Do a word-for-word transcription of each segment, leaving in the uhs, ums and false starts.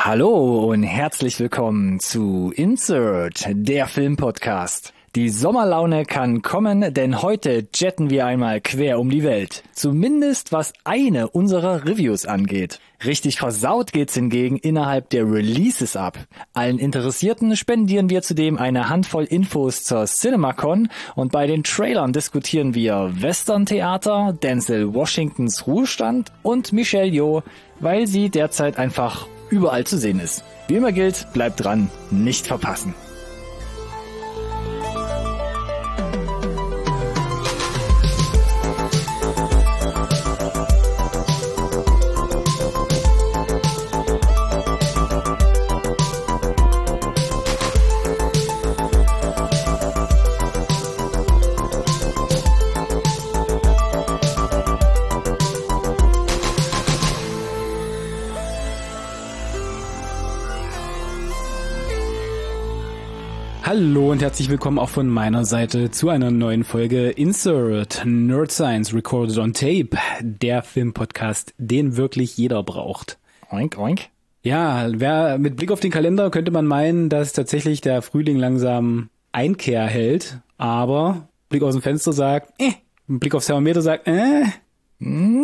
Hallo und herzlich willkommen zu Insert, der Filmpodcast. Die Sommerlaune kann kommen, denn heute jetten wir einmal quer um die Welt. Zumindest was eine unserer Reviews angeht. Richtig versaut geht's hingegen innerhalb der Releases ab. Allen Interessierten spendieren wir zudem eine Handvoll Infos zur CinemaCon und bei den Trailern diskutieren wir Western-Theater, Denzel Washingtons Ruhestand und Michelle Yeoh, weil sie derzeit einfach überall zu sehen ist. Wie immer gilt, bleibt dran, nicht verpassen. Hallo und herzlich willkommen auch von meiner Seite zu einer neuen Folge Insert Nerd Science Recorded on Tape, der Filmpodcast, den wirklich jeder braucht. Oink, oink. Ja, wer, mit Blick auf den Kalender könnte man meinen, dass tatsächlich der Frühling langsam Einkehr hält, aber Blick aus dem Fenster sagt, äh, Blick aufs Thermometer sagt, äh, mm.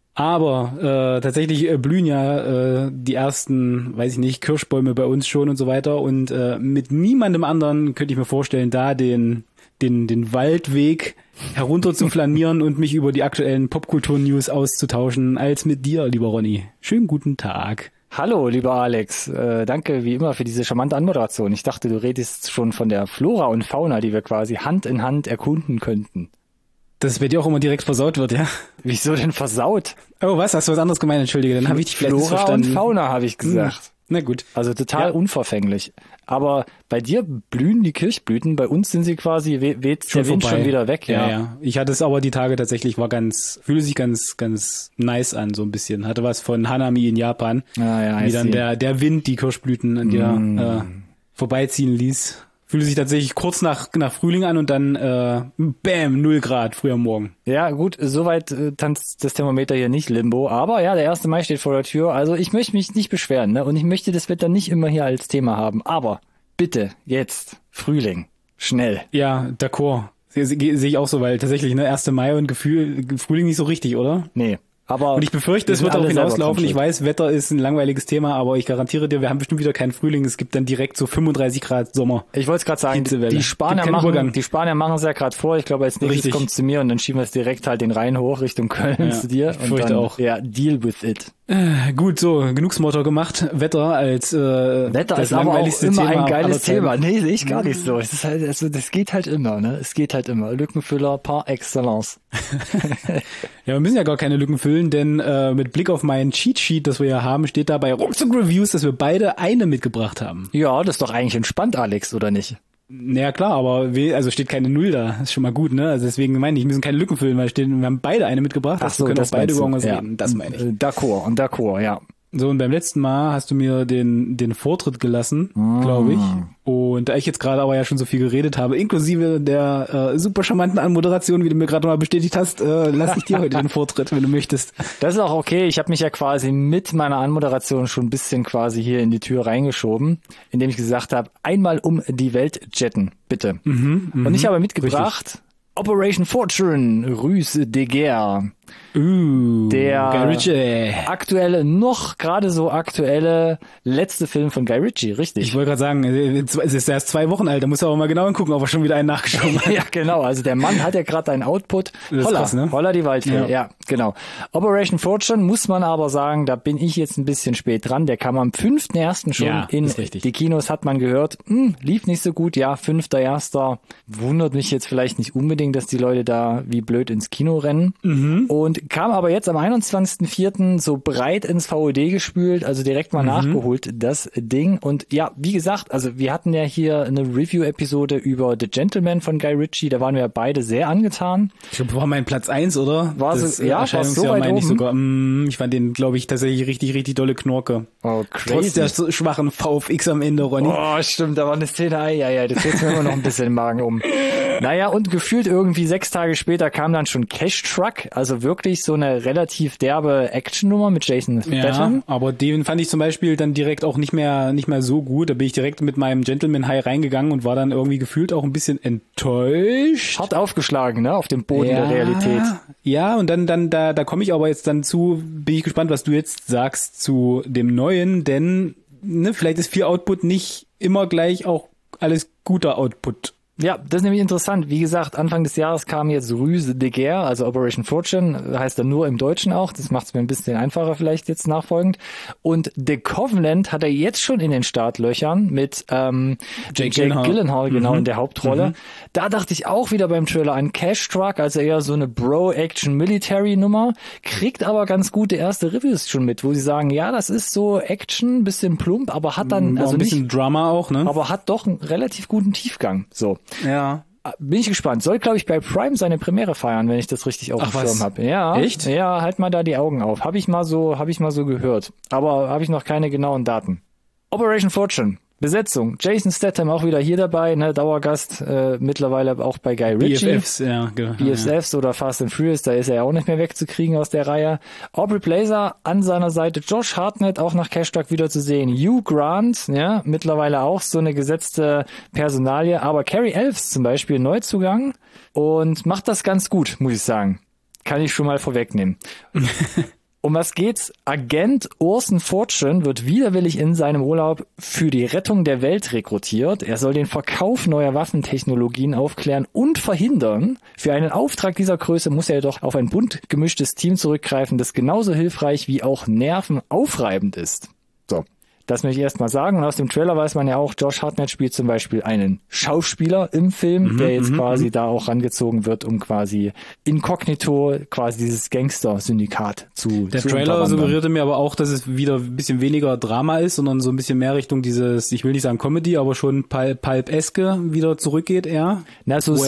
Aber äh, tatsächlich äh, blühen ja äh, die ersten, weiß ich nicht, Kirschbäume bei uns schon und so weiter. Und äh, mit niemandem anderen könnte ich mir vorstellen, da den den den Waldweg herunter zu flanieren und mich über die aktuellen Popkultur-News auszutauschen, als mit dir, lieber Ronny. Schönen guten Tag. Hallo, lieber Alex. Äh, danke wie immer für diese charmante Anmoderation. Ich dachte, du redest schon von der Flora und Fauna, die wir quasi Hand in Hand erkunden könnten. Dass es bei dir auch immer direkt versaut wird, ja? Wieso denn versaut? Oh, was? Hast du was anderes gemeint? Entschuldige, dann habe ich dich vielleicht Flora missverstanden. und Fauna, habe ich gesagt. Hm. Na gut. Also total ja. unverfänglich. Aber bei dir blühen die Kirschblüten, bei uns sind sie quasi, we- weht der Wind schon wieder weg. Ja. ja, ja. Ich hatte es aber die Tage tatsächlich, war ganz, fühlte sich ganz, ganz nice an, so ein bisschen. Hatte was von Hanami in Japan. Ah, ja, wie dann der, der Wind die Kirschblüten an dir mm. äh, vorbeiziehen ließ. Fühlte sich tatsächlich kurz nach nach Frühling an und dann äh, bam, null Grad früh am Morgen. Ja, gut, soweit äh, tanzt das Thermometer hier nicht Limbo, aber ja, der erste Mai steht vor der Tür, also ich möchte mich nicht beschweren, ne? Und ich möchte das Wetter nicht immer hier als Thema haben, aber bitte, jetzt, Frühling, schnell. Ja, d'accord. Sehe seh ich auch so, weil tatsächlich, ne, erster Mai und Gefühl, Frühling nicht so richtig, oder? Nee. Aber und ich befürchte, es wird darauf hinauslaufen. Ich weiß, Wetter ist ein langweiliges Thema, aber ich garantiere dir, wir haben bestimmt wieder keinen Frühling. Es gibt dann direkt so fünfunddreißig Grad Sommer. Ich wollte es gerade sagen, die Spanier machen, die Spanier machen es ja gerade vor. Ich glaube, als nächstes kommt zu mir und dann schieben wir es direkt halt den Rhein hoch Richtung Köln ja, zu dir. Ich fürchte dann, auch. Ja, deal with it. Äh, gut, so, genug Smalltalk gemacht. Wetter als äh, Wetter das ist aber auch immer Thema ein geiles Thema. Nee, sehe ich gar nicht so. Es ist halt, also, das geht halt immer, ne? Es geht halt immer. Lückenfüller par excellence. Ja, wir müssen ja gar keine Lücken füllen, denn äh, mit Blick auf meinen Cheat-Sheet, das wir ja haben, steht da bei Ruckzuck Reviews, dass wir beide eine mitgebracht haben. Ja, das ist doch eigentlich entspannt, Alex, oder nicht? Naja, klar, aber we- also steht keine Null da. Das ist schon mal gut, ne? Also deswegen meine ich, wir müssen keine Lücken füllen, weil stehen, wir haben beide eine mitgebracht. Ach so, wir können das auch beide über irgendwas ja. reden. Das meine ich. D'accord, und d'accord, ja. So, und beim letzten Mal hast du mir den den Vortritt gelassen, mm. glaube ich. Und da ich jetzt gerade aber ja schon so viel geredet habe, inklusive der äh, super charmanten Anmoderation, wie du mir gerade mal bestätigt hast, äh, lasse ich dir heute den Vortritt, wenn du möchtest. Das ist auch okay. Ich habe mich ja quasi mit meiner Anmoderation schon ein bisschen quasi hier in die Tür reingeschoben, indem ich gesagt habe, einmal um die Welt jetten, bitte. Mhm, und ich habe mitgebracht richtig. Operation Fortune, Ruse de Guerre. Uh, der Guy Ritchie. aktuelle, noch gerade so aktuelle letzte Film von Guy Ritchie, richtig? Ich wollte gerade sagen, es ist erst zwei Wochen alt, da muss er aber mal genau hingucken, ob er schon wieder einen nachgeschoben hat. Ja, genau, also der Mann hat ja gerade einen Output. Holla, krass, ne? Holla die Waldfee, ja. ja, genau. Operation Fortune muss man aber sagen, da bin ich jetzt ein bisschen spät dran, der kam am fünften ersten schon ja, in die Kinos, hat man gehört, hm, lief nicht so gut, ja, fünfter erster Wundert mich jetzt vielleicht nicht unbedingt, dass die Leute da wie blöd ins Kino rennen. Mhm. Und kam aber jetzt am einundzwanzigsten vierten so breit ins V O D gespült, also direkt mal mhm. nachgeholt, das Ding. Und ja, wie gesagt, also wir hatten ja hier eine Review-Episode über The Gentleman von Guy Ritchie, da waren wir beide sehr angetan. Ich glaube, war mein Platz eins, oder? War das so, ja, war so weit oben. Ich sogar. Mm, ich fand den, glaube ich, tatsächlich richtig, richtig dolle Knorke. Oh, crazy. Trotz der so schwachen V F X am Ende, Ronny. Oh, stimmt, da war eine Szene, ja, ja, das geht mir immer noch ein bisschen im Magen um. Naja, und gefühlt irgendwie sechs Tage später kam dann schon Cash Truck, also wirklich so eine relativ derbe Actionnummer mit Jason Statham. Ja, aber den fand ich zum Beispiel dann direkt auch nicht mehr nicht mehr so gut. Da bin ich direkt mit meinem Gentleman High reingegangen und war dann irgendwie gefühlt auch ein bisschen enttäuscht. Hart aufgeschlagen, ne, auf dem Boden ja, der Realität. Ja, und dann dann da da komme ich aber jetzt dann zu, bin ich gespannt, was du jetzt sagst zu dem Neuen, denn ne, vielleicht ist vier Output nicht immer gleich auch alles guter Output. Ja, das ist nämlich interessant. Wie gesagt, Anfang des Jahres kam jetzt Ruse de Guerre, also Operation Fortune, heißt dann nur im Deutschen auch. Das macht es mir ein bisschen einfacher vielleicht jetzt nachfolgend. Und The Covenant hat er jetzt schon in den Startlöchern mit ähm, Jake, Jake Gyllenhaal, Gyllenhaal genau mhm. in der Hauptrolle. Mhm. Da dachte ich auch wieder beim Trailer an Cash Truck, also eher so eine Bro-Action-Military-Nummer, kriegt aber ganz gute erste Reviews schon mit, wo sie sagen, ja, das ist so Action, bisschen plump, aber hat dann, also ein bisschen nicht, Drama auch, ne? aber hat doch einen relativ guten Tiefgang, so. Ja. Bin ich gespannt. Soll, glaube ich, bei Prime seine Premiere feiern, wenn ich das richtig auf dem Schirm habe. Ja. Echt? Ja, halt mal da die Augen auf. Habe ich mal so, habe ich mal so gehört. Aber habe ich noch keine genauen Daten. Operation Fortune. Besetzung. Jason Statham auch wieder hier dabei, ne, Dauergast, äh, mittlerweile auch bei Guy Ritchie. B F Fs, ja. Genau, B F Fs ja. Oder Fast and Furious, da ist er ja auch nicht mehr wegzukriegen aus der Reihe. Aubrey Plaza an seiner Seite, Josh Hartnett auch nach Cash Truck wieder zu sehen. Hugh Grant, ja, mittlerweile auch so eine gesetzte Personalie, aber Carrie Elves zum Beispiel Neuzugang und macht das ganz gut, muss ich sagen. Kann ich schon mal vorwegnehmen. Um was geht's? Agent Orson Fortune wird widerwillig in seinem Urlaub für die Rettung der Welt rekrutiert. Er soll den Verkauf neuer Waffentechnologien aufklären und verhindern. Für einen Auftrag dieser Größe muss er jedoch auf ein bunt gemischtes Team zurückgreifen, das genauso hilfreich wie auch nervenaufreibend ist. So. Das möchte ich erst mal sagen. Und aus dem Trailer weiß man ja auch, Josh Hartnett spielt zum Beispiel einen Schauspieler im Film, mhm, der jetzt m- quasi m- da auch rangezogen wird, um quasi inkognito quasi dieses Gangster-Syndikat zu Der zu Trailer suggerierte mir aber auch, dass es wieder ein bisschen weniger Drama ist, sondern so ein bisschen mehr Richtung dieses, ich will nicht sagen Comedy, aber schon Pulp- Pulp-eske wieder zurückgeht eher. Na, so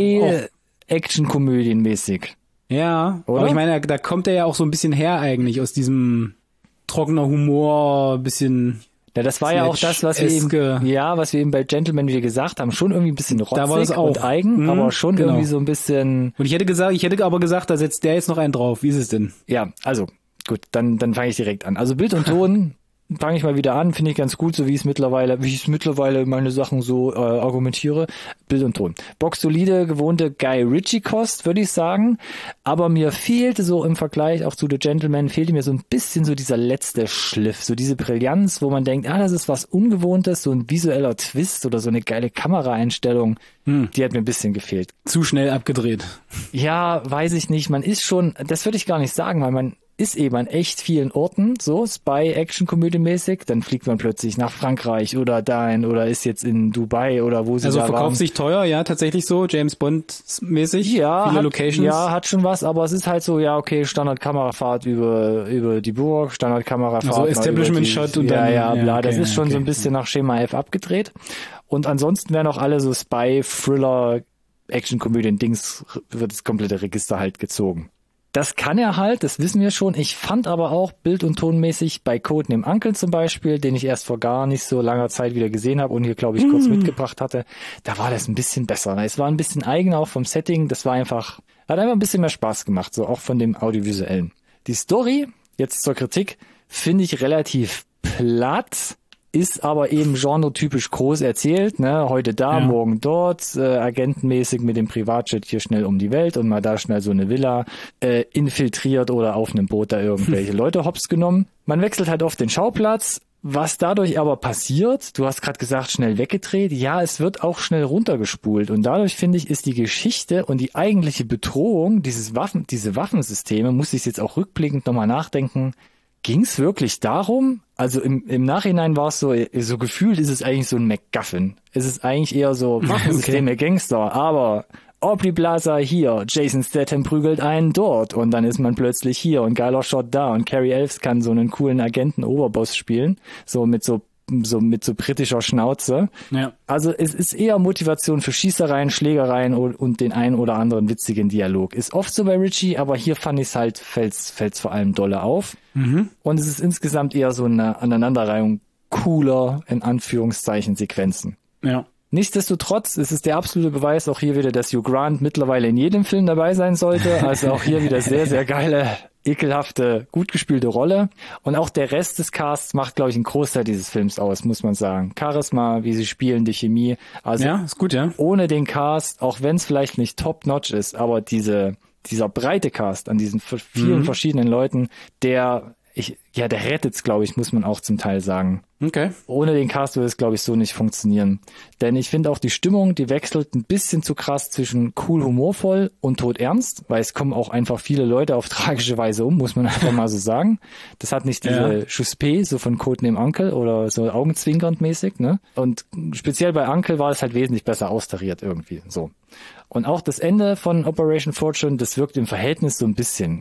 Spy-Action-Komödien-mäßig. Ja, oder? Aber ich meine, da kommt er ja auch so ein bisschen her eigentlich aus diesem trockener Humor, bisschen. Ja, das war ja auch das, was wir eben, ja, was wir eben bei Gentleman wieder gesagt haben. Schon irgendwie ein bisschen rotzig da war das auch. und eigen, mhm, aber schon genau. irgendwie so ein bisschen. Und ich hätte gesagt, ich hätte aber gesagt, da setzt der jetzt noch einen drauf. Wie ist es denn? Ja, also gut, dann dann fange ich direkt an. Also Bild und Ton fange ich mal wieder an, finde ich ganz gut, so wie ich es mittlerweile, wie ich es mittlerweile meine Sachen so äh, argumentiere. Bild und Ton. Box solide, gewohnte Guy Ritchie Kost, würde ich sagen. Aber mir fehlte so im Vergleich auch zu The Gentleman, fehlte mir so ein bisschen so dieser letzte Schliff, so diese Brillanz, wo man denkt, ah, das ist was Ungewohntes, so ein visueller Twist oder so eine geile Kameraeinstellung. Hm. Die hat mir ein bisschen gefehlt. Zu schnell abgedreht. Ja, weiß ich nicht. Man ist schon, das würde ich gar nicht sagen, weil man ist eben an echt vielen Orten, so Spy-Action-Komödie-mäßig, dann fliegt man plötzlich nach Frankreich oder dahin oder ist jetzt in Dubai oder wo sie also da waren. Also verkauft sich teuer, ja, tatsächlich so, James Bond-mäßig, ja, viele hat, Locations. Ja, hat schon was, aber es ist halt so, ja, okay, Standard-Kamerafahrt über über die Burg, Standard-Kamerafahrt. Also Establishment-Shot und ja, dann. Ja, ja, bla, okay, das ist schon okay. so ein bisschen nach Schema F abgedreht. Und ansonsten werden auch alle so Spy-Thriller, Action-Komödien-Dings, wird das komplette Register halt gezogen. Das kann er halt, das wissen wir schon. Ich fand aber auch bild- und tonmäßig bei Codename Uncle zum Beispiel, den ich erst vor gar nicht so langer Zeit wieder gesehen habe und hier, glaube ich, kurz mm. mitgebracht hatte, da war das ein bisschen besser. Es war ein bisschen eigen auch vom Setting. Das war einfach, hat einfach ein bisschen mehr Spaß gemacht, so auch von dem Audiovisuellen. Die Story, jetzt zur Kritik, finde ich relativ platt. Ist aber eben genretypisch groß erzählt, ne? Heute da, ja. morgen dort, äh, agentenmäßig mit dem Privatjet hier schnell um die Welt und mal da schnell so eine Villa äh, infiltriert oder auf einem Boot da irgendwelche Leute hops genommen. Man wechselt halt oft den Schauplatz. Was dadurch aber passiert, du hast gerade gesagt, schnell weggedreht, ja, es wird auch schnell runtergespult und dadurch, finde ich, ist die Geschichte und die eigentliche Bedrohung, dieses Waffen, diese Waffensysteme, muss ich jetzt auch rückblickend nochmal nachdenken, ging es wirklich darum? Also im, im Nachhinein war es so, so gefühlt ist es eigentlich so ein MacGuffin. Es ist eigentlich eher so Waffensysteme, okay. Gangster, aber Aubrey Plaza hier, Jason Statham prügelt einen dort und dann ist man plötzlich hier und geiler Shot da und Carrie Elves kann so einen coolen Agenten-Oberboss spielen, so mit so so mit so britischer Schnauze. Ja. Also es ist eher Motivation für Schießereien, Schlägereien und, und den einen oder anderen witzigen Dialog. Ist oft so bei Ritchie, aber hier fand ich es halt, fällt's, fällt's vor allem dolle auf. Mhm. Und es ist insgesamt eher so eine Aneinanderreihung cooler, in Anführungszeichen, Sequenzen. Ja. Nichtsdestotrotz ist es der absolute Beweis auch hier wieder, dass Hugh Grant mittlerweile in jedem Film dabei sein sollte. Also auch hier wieder sehr, sehr geile, ekelhafte, gut gespielte Rolle. Und auch der Rest des Casts macht, glaube ich, einen Großteil dieses Films aus, muss man sagen. Charisma, wie sie spielen, die Chemie. Also ja, ist gut, ja. Ohne den Cast, auch wenn es vielleicht nicht top-notch ist, aber diese dieser breite Cast an diesen vielen mhm. verschiedenen Leuten, der Ich, ja, der rettet's, glaube ich, muss man auch zum Teil sagen. Okay. Ohne den Cast würde es, glaube ich, so nicht funktionieren. Denn ich finde auch die Stimmung, die wechselt ein bisschen zu krass zwischen cool humorvoll und todernst, weil es kommen auch einfach viele Leute auf tragische Weise um, muss man einfach mal so sagen. Das hat nicht diese ja. Chuspé, so von Codename Uncle oder so augenzwinkernd mäßig, ne? Und speziell bei Uncle war es halt wesentlich besser austariert irgendwie, so. Und auch das Ende von Operation Fortune, das wirkt im Verhältnis so ein bisschen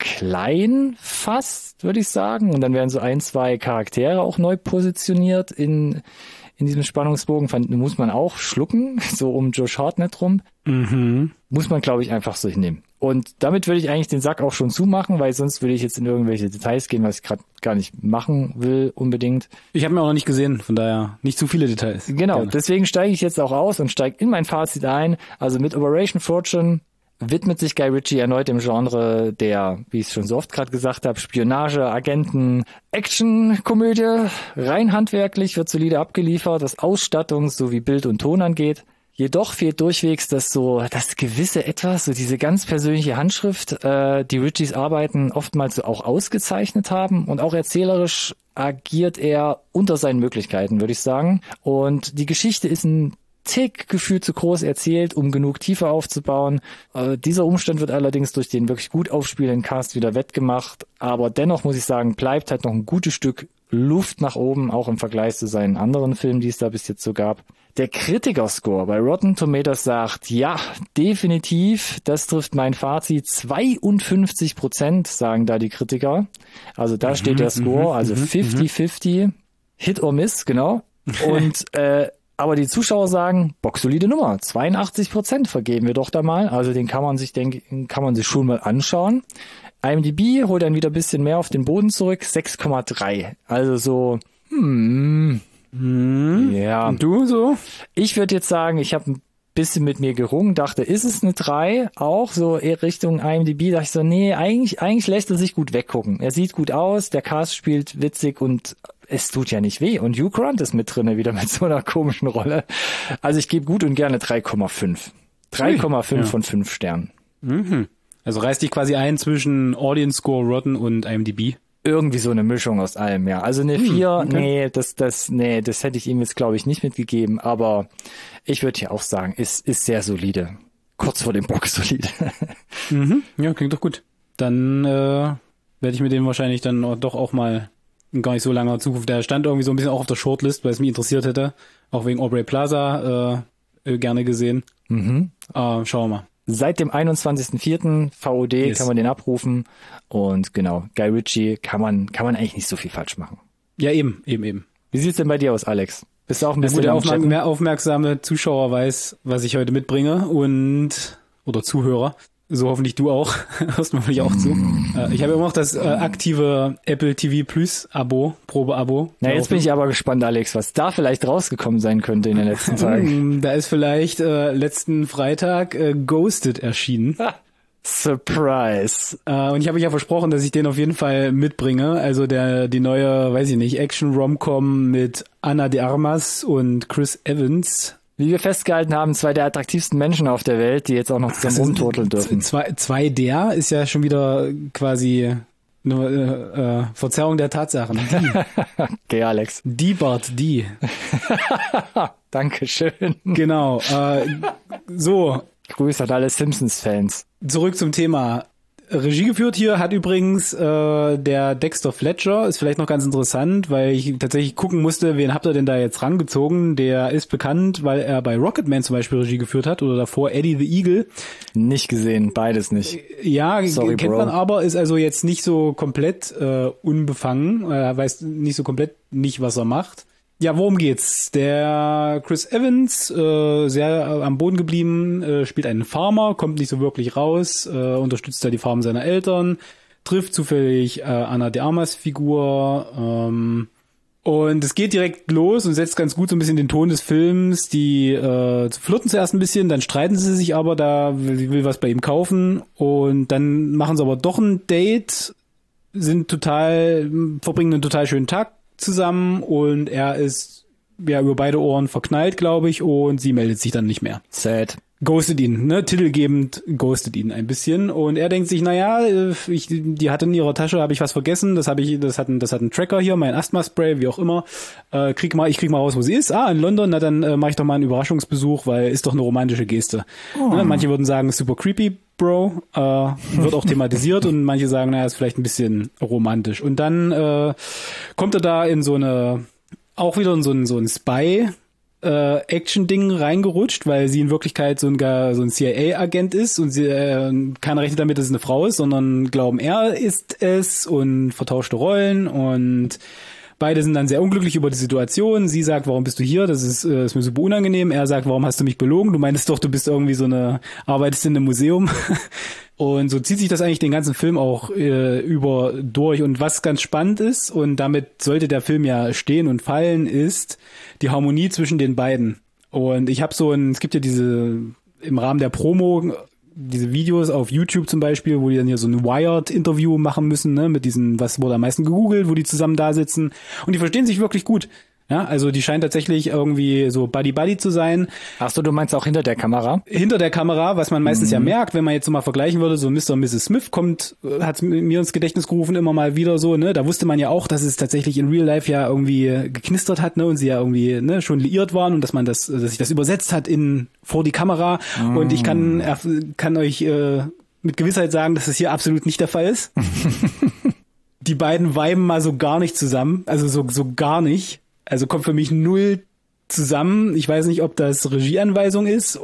klein fast, würde ich sagen. Und dann werden so ein, zwei Charaktere auch neu positioniert in in diesem Spannungsbogen. Fand, muss man auch schlucken, so um Josh Hartnett rum. Mhm. Muss man, glaube ich, einfach so hinnehmen. Und damit würde ich eigentlich den Sack auch schon zumachen, weil sonst würde ich jetzt in irgendwelche Details gehen, was ich gerade gar nicht machen will unbedingt. Ich habe mir auch noch nicht gesehen, von daher nicht zu viele Details. Genau, Gerne. Deswegen steige ich jetzt auch aus und steige in mein Fazit ein. Also mit Operation Fortune widmet sich Guy Ritchie erneut dem Genre der, wie ich es schon so oft gerade gesagt habe, Spionage, Agenten, Action-Komödie. Rein handwerklich wird solide abgeliefert, was Ausstattung sowie Bild und Ton angeht. Jedoch fehlt durchwegs das so, das gewisse Etwas, so diese ganz persönliche Handschrift, äh, die Ritchies Arbeiten oftmals so auch ausgezeichnet haben, und auch erzählerisch agiert er unter seinen Möglichkeiten, würde ich sagen. Und die Geschichte ist ein Tick gefühlt zu groß erzählt, um genug Tiefe aufzubauen. Äh, dieser Umstand wird allerdings durch den wirklich gut aufspielenden Cast wieder wettgemacht. Aber dennoch muss ich sagen, bleibt halt noch ein gutes Stück Luft nach oben, auch im Vergleich zu seinen anderen Filmen, die es da bis jetzt so gab. Der Kritiker-Score bei Rotten Tomatoes sagt, ja, definitiv, das trifft mein Fazit. zweiundfünfzig Prozent sagen da die Kritiker. Also da mhm, steht der Score, also mhm, fifty fifty. Hit or miss, genau. Und äh, aber die Zuschauer sagen, boxsolide Nummer, zweiundachtzig Prozent vergeben wir doch da mal. Also den kann man sich, denke, kann man sich schon mal anschauen. IMDb holt dann wieder ein bisschen mehr auf den Boden zurück, sechs Komma drei. Also so, hm, hm. ja. Und du so? Ich würde jetzt sagen, ich habe ein bisschen mit mir gerungen, dachte, ist es eine drei? Auch so eher Richtung IMDb, dachte ich so, nee, eigentlich, eigentlich lässt er sich gut weggucken. Er sieht gut aus, der Cast spielt witzig und es tut ja nicht weh. Und Hugh Grant ist mit drinne, wieder mit so einer komischen Rolle. Also ich gebe gut und gerne drei Komma fünf. drei Komma fünf ja. von fünf Sternen. Mhm. Also reißt dich quasi ein zwischen Audience Score, Rotten und IMDb? Irgendwie so eine Mischung aus allem, ja. Also eine vier, hm, okay. nee, das, das, nee, das hätte ich ihm jetzt, glaube ich, nicht mitgegeben. Aber ich würde hier auch sagen, ist, ist sehr solide. Kurz vor dem Box solide. Mhm. Ja, klingt doch gut. Dann äh, werde ich mir den wahrscheinlich dann doch auch mal in gar nicht so langer Zukunft. Der stand irgendwie so ein bisschen auch auf der Shortlist, weil es mich interessiert hätte. Auch wegen Aubrey Plaza äh, gerne gesehen. Mhm. Äh, schauen wir mal. Seit dem einundzwanzigsten vierten V O D yes. kann man den abrufen. Und genau, Guy Ritchie kann man kann man eigentlich nicht so viel falsch machen. Ja, eben, eben, eben. Wie sieht's denn bei dir aus, Alex? Bist du auch ein bisschen der aufmerk- mehr aufmerksame Zuschauer weiß, was ich heute mitbringe und oder Zuhörer. So hoffentlich du auch. Hörst du hoffentlich auch zu. Äh, ich habe immer noch das äh, aktive Apple T V Plus Abo, Probe-Abo. Na, jetzt bin ich aber gespannt, Alex, was da vielleicht rausgekommen sein könnte in den letzten Tagen. Da ist vielleicht äh, letzten Freitag äh, Ghosted erschienen. Surprise. Äh, und ich habe euch ja versprochen, dass ich den auf jeden Fall mitbringe. Also der die neue, weiß ich nicht, Action-Rom-Com mit Ana de Armas und Chris Evans. Wie wir festgehalten haben, zwei der attraktivsten Menschen auf der Welt, die jetzt auch noch zusammen rumturteln dürfen. Zwei, zwei der ist ja schon wieder quasi eine äh, äh, Verzerrung der Tatsachen. Die. Okay, Alex. Die Bart, die. Dankeschön. Genau. Äh, so. Grüße an alle Simpsons-Fans. Zurück zum Thema. Regie geführt hier hat übrigens äh, der Dexter Fletcher, ist vielleicht noch ganz interessant, weil ich tatsächlich gucken musste, wen habt ihr denn da jetzt rangezogen? Der ist bekannt, weil er bei Rocketman zum Beispiel Regie geführt hat oder davor Eddie the Eagle. Nicht gesehen, beides nicht. Ja, Sorry, kennt Bro. man aber, ist also jetzt nicht so komplett äh, unbefangen, er weiß nicht so komplett nicht, was er macht. Ja, worum geht's? Der Chris Evans, äh, sehr äh, am Boden geblieben, äh, spielt einen Farmer, kommt nicht so wirklich raus, äh, unterstützt da die Farm seiner Eltern, trifft zufällig äh, Ana de Armas Figur ähm, Und es geht direkt los und setzt ganz gut so ein bisschen den Ton des Films. Die äh, flirten zuerst ein bisschen, dann streiten sie sich aber, da sie will was bei ihm kaufen und dann machen sie aber doch ein Date, sind total, verbringen einen total schönen Tag zusammen und er ist ja über beide Ohren verknallt, glaube ich, und sie meldet sich dann nicht mehr. Sad. Ghostet ihn, ne, titelgebend ghostet ihn ein bisschen und er denkt sich, naja, ich, die hatte in ihrer Tasche, habe ich was vergessen, das habe ich, das hat ein, das hat ein Tracker hier, mein Asthma-Spray, wie auch immer, äh, krieg mal, ich krieg mal raus, wo sie ist, ah, in London, na dann äh, mache ich doch mal einen Überraschungsbesuch, weil ist doch eine romantische Geste. Oh. Ne, manche würden sagen, super creepy, Bro, äh, wird auch thematisiert und manche sagen, naja, ist vielleicht ein bisschen romantisch und dann äh, kommt er da in so eine, auch wieder in so ein, so ein Spy, Äh, Action-Ding reingerutscht, weil sie in Wirklichkeit so ein, so ein C I A-Agent ist und sie äh, keiner rechnet damit, dass es eine Frau ist, sondern glauben, er ist es und vertauschte Rollen und beide sind dann sehr unglücklich über die Situation. Sie sagt, warum bist du hier? Das ist, äh, ist mir super unangenehm. Er sagt, warum hast du mich belogen? Du meinst doch, du bist irgendwie so eine, arbeitest in einem Museum. Und so zieht sich das eigentlich den ganzen Film auch äh, über durch. Und was ganz spannend ist, und damit sollte der Film ja stehen und fallen, ist die Harmonie zwischen den beiden. Und ich habe so ein, es gibt ja diese, im Rahmen der Promo, diese Videos auf YouTube zum Beispiel, wo die dann hier so ein Wired-Interview machen müssen, ne, mit diesen, was wurde am meisten gegoogelt, wo die zusammen da sitzen. Und die verstehen sich wirklich gut. Ja, also die scheint tatsächlich irgendwie so Buddy-Buddy zu sein. Ach so, du meinst auch hinter der Kamera? Hinter der Kamera, was man meistens mhm. ja merkt, wenn man jetzt so mal vergleichen würde, so Mister und Misses Smith kommt, hat mir ins Gedächtnis gerufen, immer mal wieder so, ne, da wusste man ja auch, dass es tatsächlich in Real Life ja irgendwie geknistert hat, ne, und sie ja irgendwie, ne, schon liiert waren und dass man das, dass sich das übersetzt hat in, vor die Kamera mhm. und ich kann, kann euch äh, mit Gewissheit sagen, dass das hier absolut nicht der Fall ist. Die beiden viben mal so gar nicht zusammen, also so, so gar nicht. Also kommt für mich null zusammen. Ich weiß nicht, ob das Regieanweisung ist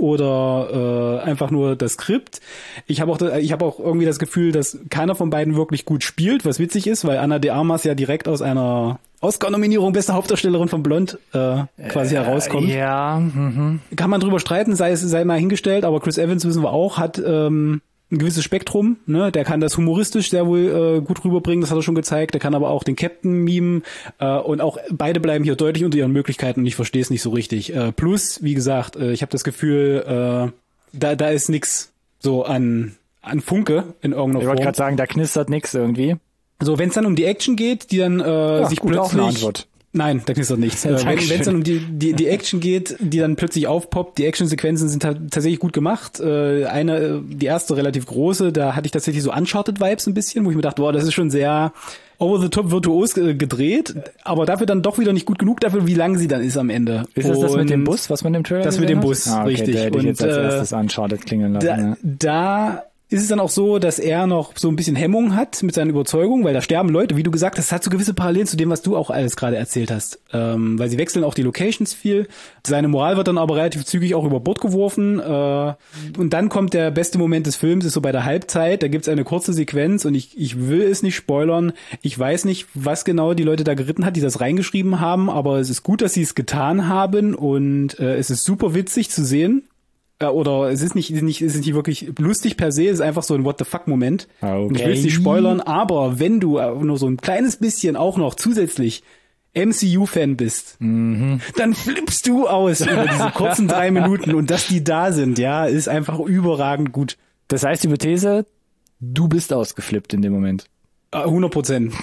oder äh, einfach nur das Skript. Ich habe auch, ich habe auch irgendwie das Gefühl, dass keiner von beiden wirklich gut spielt, was witzig ist, weil Ana de Armas ja direkt aus einer Oscar-Nominierung beste Hauptdarstellerin von Blond äh, quasi äh, herauskommt. Ja. Mhm. Kann man drüber streiten, sei es sei mal hingestellt, aber Chris Evans, wissen wir auch, hat ähm, ein gewisses Spektrum, ne? Der kann das humoristisch sehr wohl äh, gut rüberbringen, das hat er schon gezeigt. Der kann aber auch den Captain mimen äh, und auch beide bleiben hier deutlich unter ihren Möglichkeiten und ich verstehe es nicht so richtig. Äh, plus, wie gesagt, äh, ich habe das Gefühl, äh, da da ist nix so an an Funke in irgendeiner Form. Ich wollte gerade sagen, da knistert nix irgendwie. So, wenn es dann um die Action geht, die dann äh, ja, sich gut, plötzlich... Auch eine Antwort. Nein, da knistert nichts. Äh, wenn es dann um die, die, die Action geht, die dann plötzlich aufpoppt, die Actionsequenzen sind ta- tatsächlich gut gemacht. Äh, eine, die erste relativ große, da hatte ich tatsächlich so Uncharted-Vibes ein bisschen, wo ich mir dachte, boah, das ist schon sehr over-the-top virtuos äh, gedreht, aber dafür dann doch wieder nicht gut genug dafür, wie lang sie dann ist am Ende. Ist das das mit dem Bus, was man im Trailer Das mit dem Bus, ah, okay, richtig. Der hätte ich Und jetzt als äh, erstes Uncharted klingeln lassen. Da, ja. da ist es dann auch so, dass er noch so ein bisschen Hemmung hat mit seinen Überzeugungen, weil da sterben Leute, wie du gesagt hast, das hat so gewisse Parallelen zu dem, was du auch alles gerade erzählt hast. Ähm, weil sie wechseln auch die Locations viel. Seine Moral wird dann aber relativ zügig auch über Bord geworfen. Äh, und dann kommt der beste Moment des Films, ist so bei der Halbzeit. Da gibt's eine kurze Sequenz und ich, ich will es nicht spoilern. Ich weiß nicht, was genau die Leute da geritten hat, die das reingeschrieben haben, aber es ist gut, dass sie es getan haben und äh, es ist super witzig zu sehen. Oder es ist nicht, nicht, es ist nicht wirklich lustig per se, es ist einfach so ein What the fuck Moment. Okay. Und ich will es nicht spoilern, aber wenn du nur so ein kleines bisschen auch noch zusätzlich M C U-Fan bist, mhm. dann flippst du aus über diese kurzen drei Minuten und dass die da sind, ja, ist einfach überragend gut. Das heißt, die Hypothese, du bist ausgeflippt in dem Moment. hundert Prozent.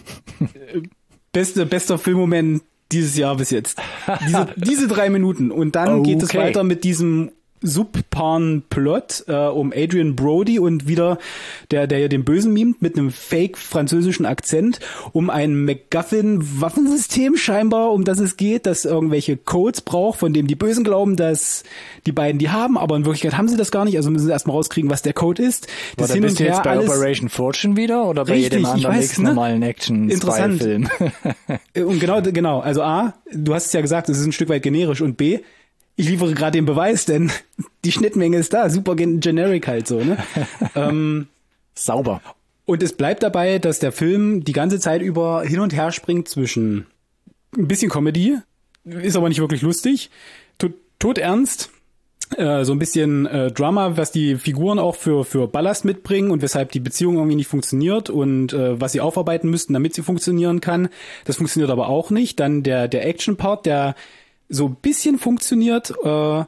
Beste, bester Filmmoment dieses Jahr bis jetzt. Diese, diese drei Minuten. Und dann okay. geht es weiter mit diesem Subpan-Plot äh, um Adrian Brody und wieder der, der ja den Bösen mimt mit einem fake-französischen Akzent, um ein MacGuffin-Waffensystem scheinbar, um das es geht, das irgendwelche Codes braucht, von dem die Bösen glauben, dass die beiden die haben, aber in Wirklichkeit haben sie das gar nicht, also müssen sie erstmal rauskriegen, was der Code ist. Das oder hin bist und du her jetzt bei alles Operation Fortune wieder oder bei richtig, jedem anderen weiß, normalen ne? Action-Spy-Film? Und genau, genau, also A, du hast es ja gesagt, es ist ein Stück weit generisch und B, ich liefere gerade den Beweis, denn die Schnittmenge ist da, super generic halt so, ne? ähm, Sauber. Und es bleibt dabei, dass der Film die ganze Zeit über hin und her springt zwischen ein bisschen Comedy, ist aber nicht wirklich lustig, tot, tot ernst, äh, so ein bisschen äh, Drama, was die Figuren auch für für Ballast mitbringen und weshalb die Beziehung irgendwie nicht funktioniert und äh, was sie aufarbeiten müssten, damit sie funktionieren kann. Das funktioniert aber auch nicht. Dann der der Action-Part, der so ein bisschen funktioniert, äh,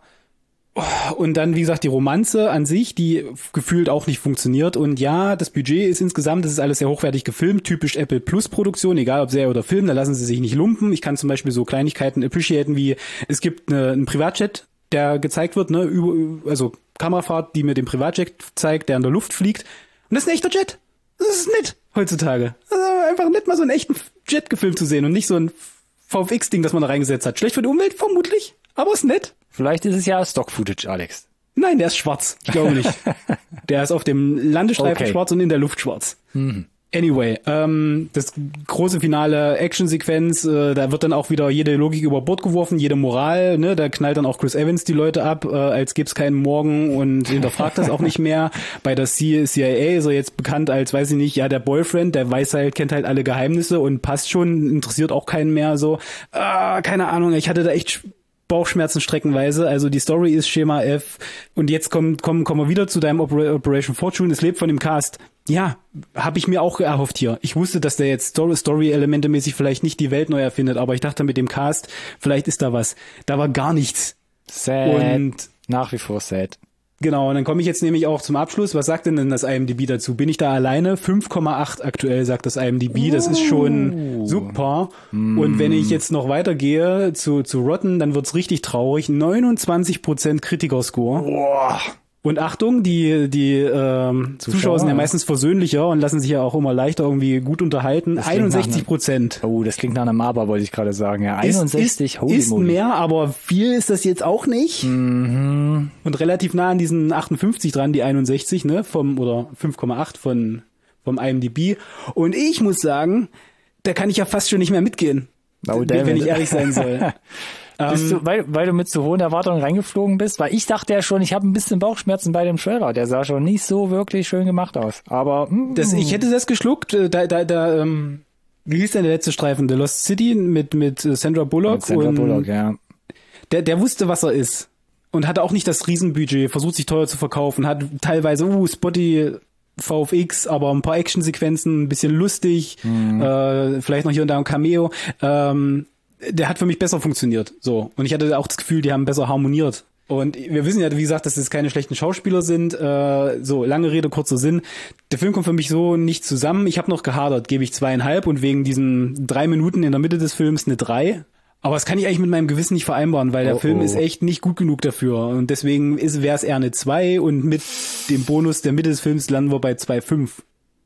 und dann, wie gesagt, die Romanze an sich, die gefühlt auch nicht funktioniert. Und ja, das Budget ist insgesamt, das ist alles sehr hochwertig gefilmt, typisch Apple Plus Produktion, egal ob Serie oder Film, da lassen sie sich nicht lumpen. Ich kann zum Beispiel so Kleinigkeiten appreciaten wie, es gibt eine, einen Privatjet, der gezeigt wird, ne, über, also Kamerafahrt, die mir den Privatjet zeigt, der in der Luft fliegt. Und das ist ein echter Jet. Das ist nett heutzutage. Also einfach nett, mal so einen echten Jet gefilmt zu sehen und nicht so ein V F X-Ding, das man da reingesetzt hat. Schlecht für die Umwelt, vermutlich, aber ist nett. Vielleicht ist es ja Stock-Footage, Alex. Nein, der ist schwarz. Ich glaube nicht. Der ist auf dem Landestreifen Okay. schwarz und in der Luft schwarz. Mhm. Anyway, ähm, das große finale Action-Sequenz, äh, da wird dann auch wieder jede Logik über Bord geworfen, jede Moral, ne, da knallt dann auch Chris Evans die Leute ab, äh, als gibt's keinen Morgen und hinterfragt das auch nicht mehr. Bei der C I A ist er jetzt bekannt als, weiß ich nicht, ja, der Boyfriend, der weiß halt, kennt halt alle Geheimnisse und passt schon, interessiert auch keinen mehr, so, äh, keine Ahnung, ich hatte da echt Bauchschmerzen streckenweise, also die Story ist Schema F und jetzt kommen kommen kommen wir wieder zu deinem Oper- Operation Fortune, es lebt von dem Cast. Ja, habe ich mir auch erhofft hier. Ich wusste, dass der jetzt Story- Story-Elemente mäßig vielleicht nicht die Welt neu erfindet, aber ich dachte mit dem Cast, vielleicht ist da was. Da war gar nichts. Sad. Und nach wie vor sad. genau, und dann komme ich jetzt nämlich auch zum Abschluss. Was sagt denn denn das I M D B dazu? Bin ich da alleine? fünf Komma acht aktuell sagt das I M D B. Das ist schon super. Mm. Und wenn ich jetzt noch weitergehe zu, zu Rotten, dann wird's richtig traurig. neunundzwanzig Prozent Kritiker-Score. Boah. Und Achtung, die die ähm, Zuschauer, Zuschauer sind ja meistens versöhnlicher und lassen sich ja auch immer leichter irgendwie gut unterhalten. einundsechzig Prozent. Oh, das klingt nach einem Aber, wollte ich gerade sagen. Ja, einundsechzig, ist, holy ist moly. mehr, aber viel ist das jetzt auch nicht. Mhm. Und relativ nah an diesen achtundfünfzig dran, die einundsechzig, ne, vom oder fünf Komma acht von vom I M D B. Und ich muss sagen, da kann ich ja fast schon nicht mehr mitgehen, oh, wenn, wenn ich ehrlich sein soll. Bist du, weil, weil du mit zu hohen Erwartungen reingeflogen bist? Weil ich dachte ja schon, ich habe ein bisschen Bauchschmerzen bei dem Trailer. Der sah schon nicht so wirklich schön gemacht aus. Aber mm, das, ich hätte das geschluckt. Da, da, da, ähm, wie hieß denn der letzte Streifen? The Lost City mit mit Sandra Bullock. Mit Sandra und Bullock, ja. Der, der wusste, was er ist und hatte auch nicht das Riesenbudget. Versucht sich teuer zu verkaufen. Hat teilweise uh spotty V F X, aber ein paar Actionsequenzen, ein bisschen lustig, mhm. äh, vielleicht noch hier und da ein Cameo. Ähm, der hat für mich besser funktioniert. So. Und ich hatte auch das Gefühl, die haben besser harmoniert. Und wir wissen ja, wie gesagt, dass es keine schlechten Schauspieler sind. Äh, so, lange Rede, kurzer Sinn. Der Film kommt für mich so nicht zusammen. Ich habe noch gehadert, gebe ich zweieinhalb und wegen diesen drei Minuten in der Mitte des Films eine drei. Aber das kann ich eigentlich mit meinem Gewissen nicht vereinbaren, weil der oh, Film oh. ist echt nicht gut genug dafür. Und deswegen wäre es eher eine zwei und mit dem Bonus der Mitte des Films landen wir bei zwei Komma fünf.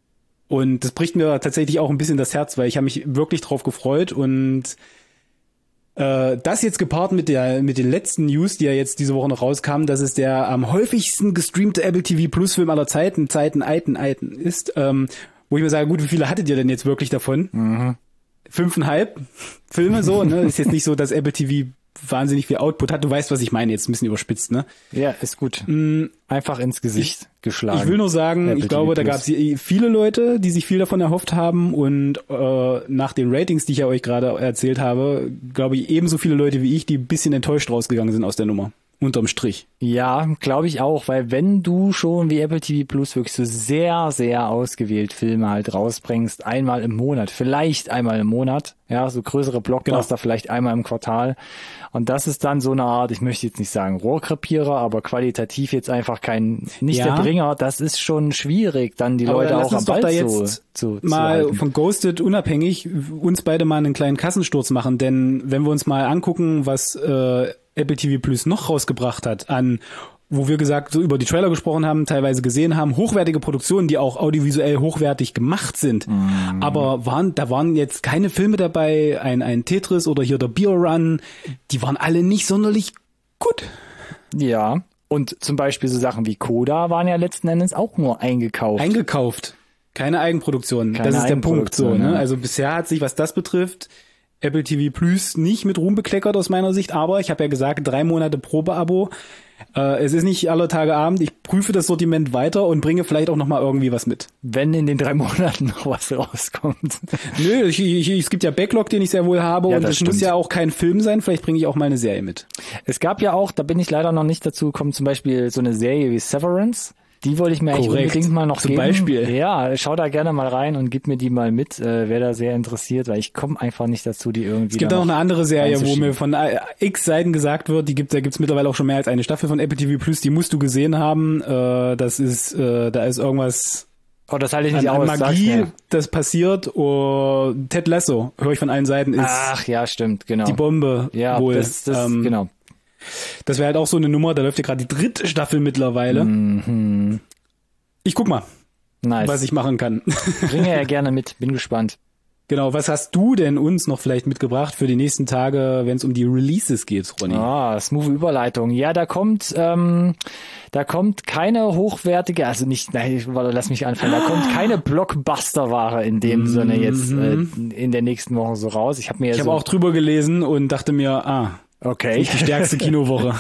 Und das bricht mir tatsächlich auch ein bisschen das Herz, weil ich habe mich wirklich drauf gefreut und das jetzt gepaart mit der mit den letzten News, die ja jetzt diese Woche noch rauskamen, dass es der am häufigsten gestreamte Apple T V Plus Film aller Zeiten, Zeiten, Eiten, Eiten ist, ähm, wo ich mir sage, gut, wie viele hattet ihr denn jetzt wirklich davon? Mhm. Fünfeinhalb Filme so, ne? Ist jetzt nicht so, dass Apple T V wahnsinnig viel Output hat. Du weißt, was ich meine, jetzt ein bisschen überspitzt, ne? Ja, ist gut. Mm, Einfach ins Gesicht ich, geschlagen. Ich will nur sagen, Apple ich glaube, T V da gab es viele Leute, die sich viel davon erhofft haben und äh, nach den Ratings, die ich ja euch gerade erzählt habe, glaube ich, ebenso viele Leute wie ich, die ein bisschen enttäuscht rausgegangen sind aus der Nummer. Unterm Strich. Ja, glaube ich auch, weil wenn du schon wie Apple T V Plus wirklich so sehr, sehr ausgewählt Filme halt rausbringst, einmal im Monat, vielleicht einmal im Monat, ja, so größere Blockbuster, genau. Vielleicht einmal im Quartal. Und das ist dann so eine Art, ich möchte jetzt nicht sagen Rohrkrepierer, aber qualitativ jetzt einfach kein, nicht ja. der Bringer, das ist schon schwierig, dann die aber Leute dann auch am Ball da zu, jetzt zu, zu mal halten. Von Ghosted unabhängig uns beide mal einen kleinen Kassensturz machen, denn wenn wir uns mal angucken, was äh, Apple T V Plus noch rausgebracht hat an, wo wir gesagt, so über die Trailer gesprochen haben, teilweise gesehen haben, hochwertige Produktionen, die auch audiovisuell hochwertig gemacht sind. Mm. Aber waren, da waren jetzt keine Filme dabei, ein, ein Tetris oder hier der Beer Run, die waren alle nicht sonderlich gut. Ja. Und zum Beispiel so Sachen wie Coda waren ja letzten Endes auch nur eingekauft. Eingekauft. Keine Eigenproduktion. Keine das ist der Punkt so, ne? Ja. Also bisher hat sich, was das betrifft, Apple T V Plus nicht mit Ruhm bekleckert aus meiner Sicht, aber ich habe ja gesagt, drei Monate Probeabo. Äh, es ist nicht aller Tage Abend. Ich prüfe das Sortiment weiter und bringe vielleicht auch noch mal irgendwie was mit. Wenn in den drei Monaten noch was rauskommt. Nö, ich, ich, es gibt ja Backlog, den ich sehr wohl habe, ja, und es muss ja auch kein Film sein. Vielleicht bringe ich auch mal eine Serie mit. Es gab ja auch, da bin ich leider noch nicht dazu gekommen, zum Beispiel so eine Serie wie Severance. Die wollte ich mir eigentlich Korrekt. unbedingt mal noch Zum geben. Beispiel. Ja, schau da gerne mal rein und gib mir die mal mit, äh, wer da sehr interessiert, weil ich komme einfach nicht dazu, die irgendwie. Es gibt auch noch eine andere Serie, wo mir von x Seiten gesagt wird, die gibt, da gibt's mittlerweile auch schon mehr als eine Staffel von Apple T V Plus, die musst du gesehen haben. Äh, das ist, äh, da ist irgendwas. Oh, das halte ich nicht an, aus. an Magie, das passiert. Oh, Ted Lasso, höre ich von allen Seiten, ist. Ach ja, stimmt, genau. Die Bombe. Ja, wohl. das, das ähm, genau. Das wäre halt auch so eine Nummer, da läuft ja gerade die dritte Staffel mittlerweile. Mhm. Ich guck mal, nice. was ich machen kann. Bringe ja gerne mit, bin gespannt. Genau, was hast du denn uns noch vielleicht mitgebracht für die nächsten Tage, wenn es um die Releases geht, Ronny? Ah, smooth Überleitung. Ja, da kommt, ähm, da kommt keine hochwertige, also nicht, nein, lass mich anfangen, da kommt keine Blockbuster-Ware in dem mm-hmm. Sinne jetzt äh, in der nächsten Woche so raus. Ich habe mir ich so habe auch drüber gelesen und dachte mir, ah, okay. Nicht die stärkste Kinowoche.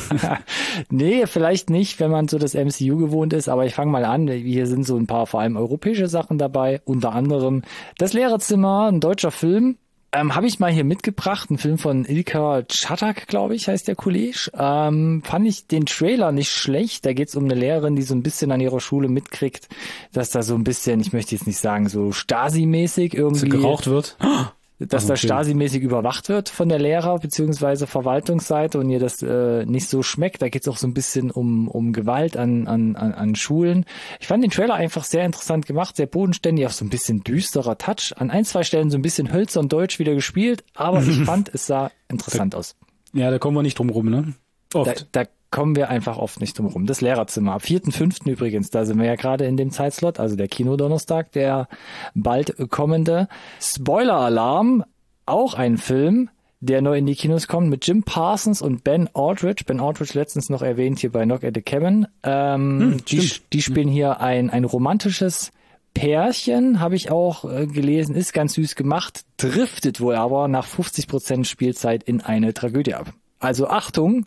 Nee, vielleicht nicht, wenn man so das M C U gewohnt ist, aber ich fange mal an. Hier sind so ein paar vor allem europäische Sachen dabei, unter anderem Das Lehrerzimmer, ein deutscher Film. Ähm, habe ich mal hier mitgebracht, ein Film von Ilka Czatak, glaube ich, heißt der Kollege. Ähm, fand ich den Trailer nicht schlecht. Da geht's um eine Lehrerin, die so ein bisschen an ihrer Schule mitkriegt, dass da so ein bisschen, ich möchte jetzt nicht sagen, so Stasi-mäßig irgendwie... So geraucht wird? dass da Stasi-mäßig überwacht wird von der Lehrer- bzw. Verwaltungsseite und ihr das äh, nicht so schmeckt. Da geht es auch so ein bisschen um um Gewalt an, an an an Schulen. Ich fand den Trailer einfach sehr interessant gemacht, sehr bodenständig, auch so ein bisschen düsterer Touch. An ein, zwei Stellen so ein bisschen hölzern deutsch wieder gespielt, aber ich fand, es sah interessant aus. Ja, da kommen wir nicht drum rum, ne? Oft. Da, da kommen wir einfach oft nicht drum rum. Das Lehrerzimmer. Am vierten fünften übrigens, da sind wir ja gerade in dem Zeitslot, also der Kinodonnerstag, der bald kommende. Spoiler-Alarm, auch ein Film, der neu in die Kinos kommt, mit Jim Parsons und Ben Aldridge. Ben Aldridge letztens noch erwähnt hier bei Knock at the Cabin. Ähm, hm, die, die spielen hier ein, ein romantisches Pärchen, habe ich auch äh, gelesen, ist ganz süß gemacht, driftet wohl aber nach fünfzig Prozent Spielzeit in eine Tragödie ab. Also Achtung,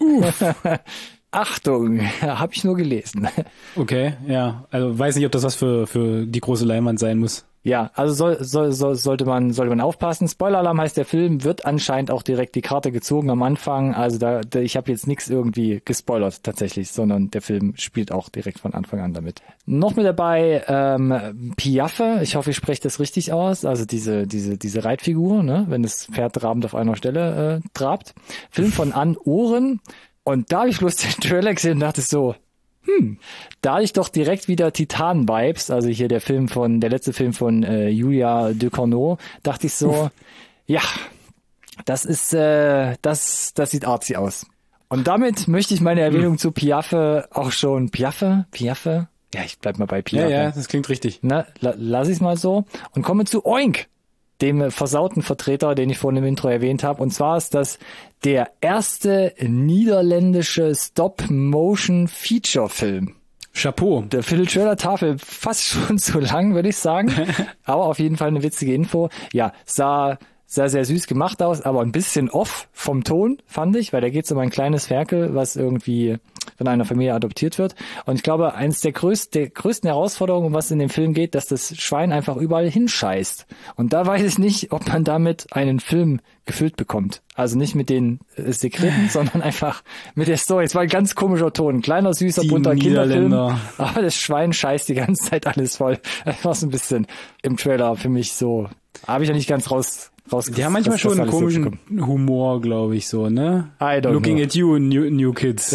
Achtung, habe ich nur gelesen. Okay, ja, also weiß nicht, ob das was für für die große Leinwand sein muss. Ja, also soll, soll, soll, sollte man sollte man aufpassen. Spoiler-Alarm heißt der Film, wird anscheinend auch direkt die Karte gezogen am Anfang. Also da, da ich habe jetzt nichts irgendwie gespoilert tatsächlich, sondern der Film spielt auch direkt von Anfang an damit. Noch mit dabei ähm, Piaffe, ich hoffe, ich spreche das richtig aus. Also diese diese diese Reitfigur, ne, wenn das Pferd trabend auf einer Stelle äh, trabt. Film von Ann Ohren. Und da habe ich bloß den Trailer gesehen und dachte so, hm, da hatte ich doch direkt wieder Titan-Vibes, also hier der Film von, der letzte Film von äh, Julia Ducournau, dachte ich so, Uff. ja, das ist, äh, das, das sieht artsy aus. Und damit möchte ich meine Erwähnung hm. zu Piaffe auch schon, Piaffe, Piaffe, ja, ich bleib mal bei Piaffe. Ja, ja, das klingt richtig. Na, la, lass ich's mal so und komme zu Oink, dem versauten Vertreter, den ich vorhin im Intro erwähnt habe. Und zwar ist das der erste niederländische Stop-Motion-Feature-Film. Chapeau. Der Viertel-Trailer-Tafel fast schon zu lang, würde ich sagen. Aber auf jeden Fall eine witzige Info. Ja, sah sehr, sehr süß gemacht aus, aber ein bisschen off vom Ton, fand ich, weil da geht es um ein kleines Ferkel, was irgendwie von einer Familie adoptiert wird. Und ich glaube, eines der größten, der größten Herausforderungen, um was in dem Film geht, dass das Schwein einfach überall hinscheißt. Und da weiß ich nicht, ob man damit einen Film gefüllt bekommt. Also nicht mit den äh, Sekreten, sondern einfach mit der Story. Es war ein ganz komischer Ton. Ein kleiner, süßer, die bunter Kinderfilm. Aber das Schwein scheißt die ganze Zeit alles voll. Das war so ein bisschen im Trailer für mich so. Habe ich ja nicht ganz raus. Raus, die haben manchmal schon einen komischen so Humor, glaube ich, so, ne? I don't Looking know. at you, new, new kids.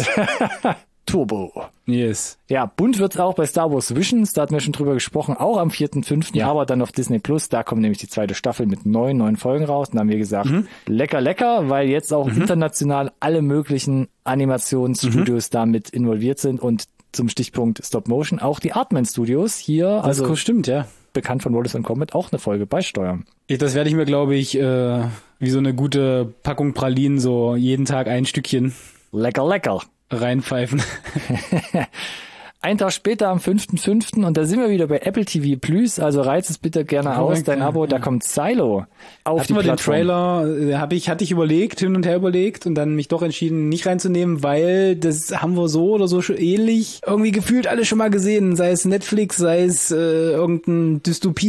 Turbo. Yes. Ja, bunt wird's auch bei Star Wars Visions, da hatten wir schon drüber gesprochen, auch am vierten fünften, ja. Aber dann auf Disney Plus, da kommt nämlich die zweite Staffel mit neun, neun Folgen raus. Und da haben wir gesagt, mhm. lecker, lecker, weil jetzt auch mhm. international alle möglichen Animationsstudios mhm. damit involviert sind und zum Stichpunkt Stop Motion auch die Artman Studios hier, das also stimmt, ja. bekannt von Wallace und Gromit, auch eine Folge beisteuern. Das werde ich mir, glaube ich, äh, wie so eine gute Packung Pralinen, so jeden Tag ein Stückchen lecker, lecker reinpfeifen. Ein Tag später am fünften fünften und da sind wir wieder bei Apple T V Plus, also reiz es bitte gerne Korrekt, aus, dein ja, Abo, ja. da kommt Silo auf Hatten die wir den Plattform. Trailer, äh, hab ich, hatte ich überlegt, hin und her überlegt und dann mich doch entschieden, nicht reinzunehmen, weil das haben wir so oder so schon ähnlich irgendwie gefühlt alle schon mal gesehen, sei es Netflix, sei es äh, irgendein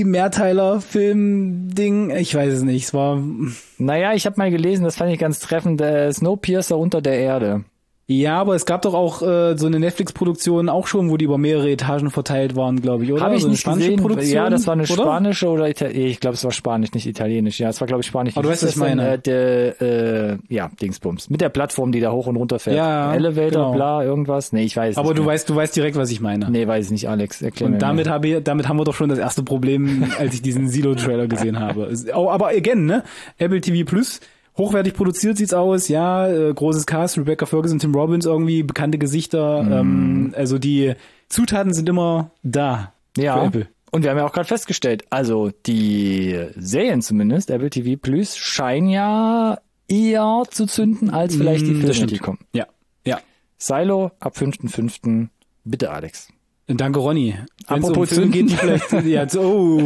Dystopie-Mehrteiler-Film-Ding, ich weiß es nicht, es war... Naja, ich habe mal gelesen, das fand ich ganz treffend, äh, Snowpiercer unter der Erde. Ja, aber es gab doch auch äh, so eine Netflix-Produktion auch schon, wo die über mehrere Etagen verteilt waren, glaube ich, oder? Habe ich so eine nicht spanische gesehen. Produktion, Ja, das war eine oder? spanische oder Ita- ich glaube, es war spanisch, nicht italienisch. Ja, es war glaube ich spanisch. Aber du Wie weißt, hieß was ich das denn? meine. Äh, der, äh, ja, Dingsbums. Mit der Plattform, die da hoch und runter fährt. Ja, Elevator, genau. bla, irgendwas. Nee, ich weiß Aber nicht du mehr. weißt, du weißt direkt, was ich meine. Nee, weiß ich nicht, Alex. Erklär mir Und damit mehr. habe ich, damit haben wir doch schon das erste Problem, als ich diesen Silo-Trailer gesehen habe. Es- oh, aber again, ne? Apple T V Plus, hochwertig produziert sieht's aus, ja, äh, großes Cast, Rebecca Ferguson, Tim Robbins irgendwie, bekannte Gesichter, Mhm. ähm, also die Zutaten sind immer da für Ja. Apple. Und wir haben ja auch gerade festgestellt, also die Serien zumindest, Apple T V Plus, scheinen ja eher zu zünden, als vielleicht die Mm, das Filme, stimmt. die kommen. Ja, ja. Silo ab fünften fünften Bitte, Alex. Danke, Ronny. Wenn's um Apropos Filme zünden. geht, die vielleicht, ja, so, oh.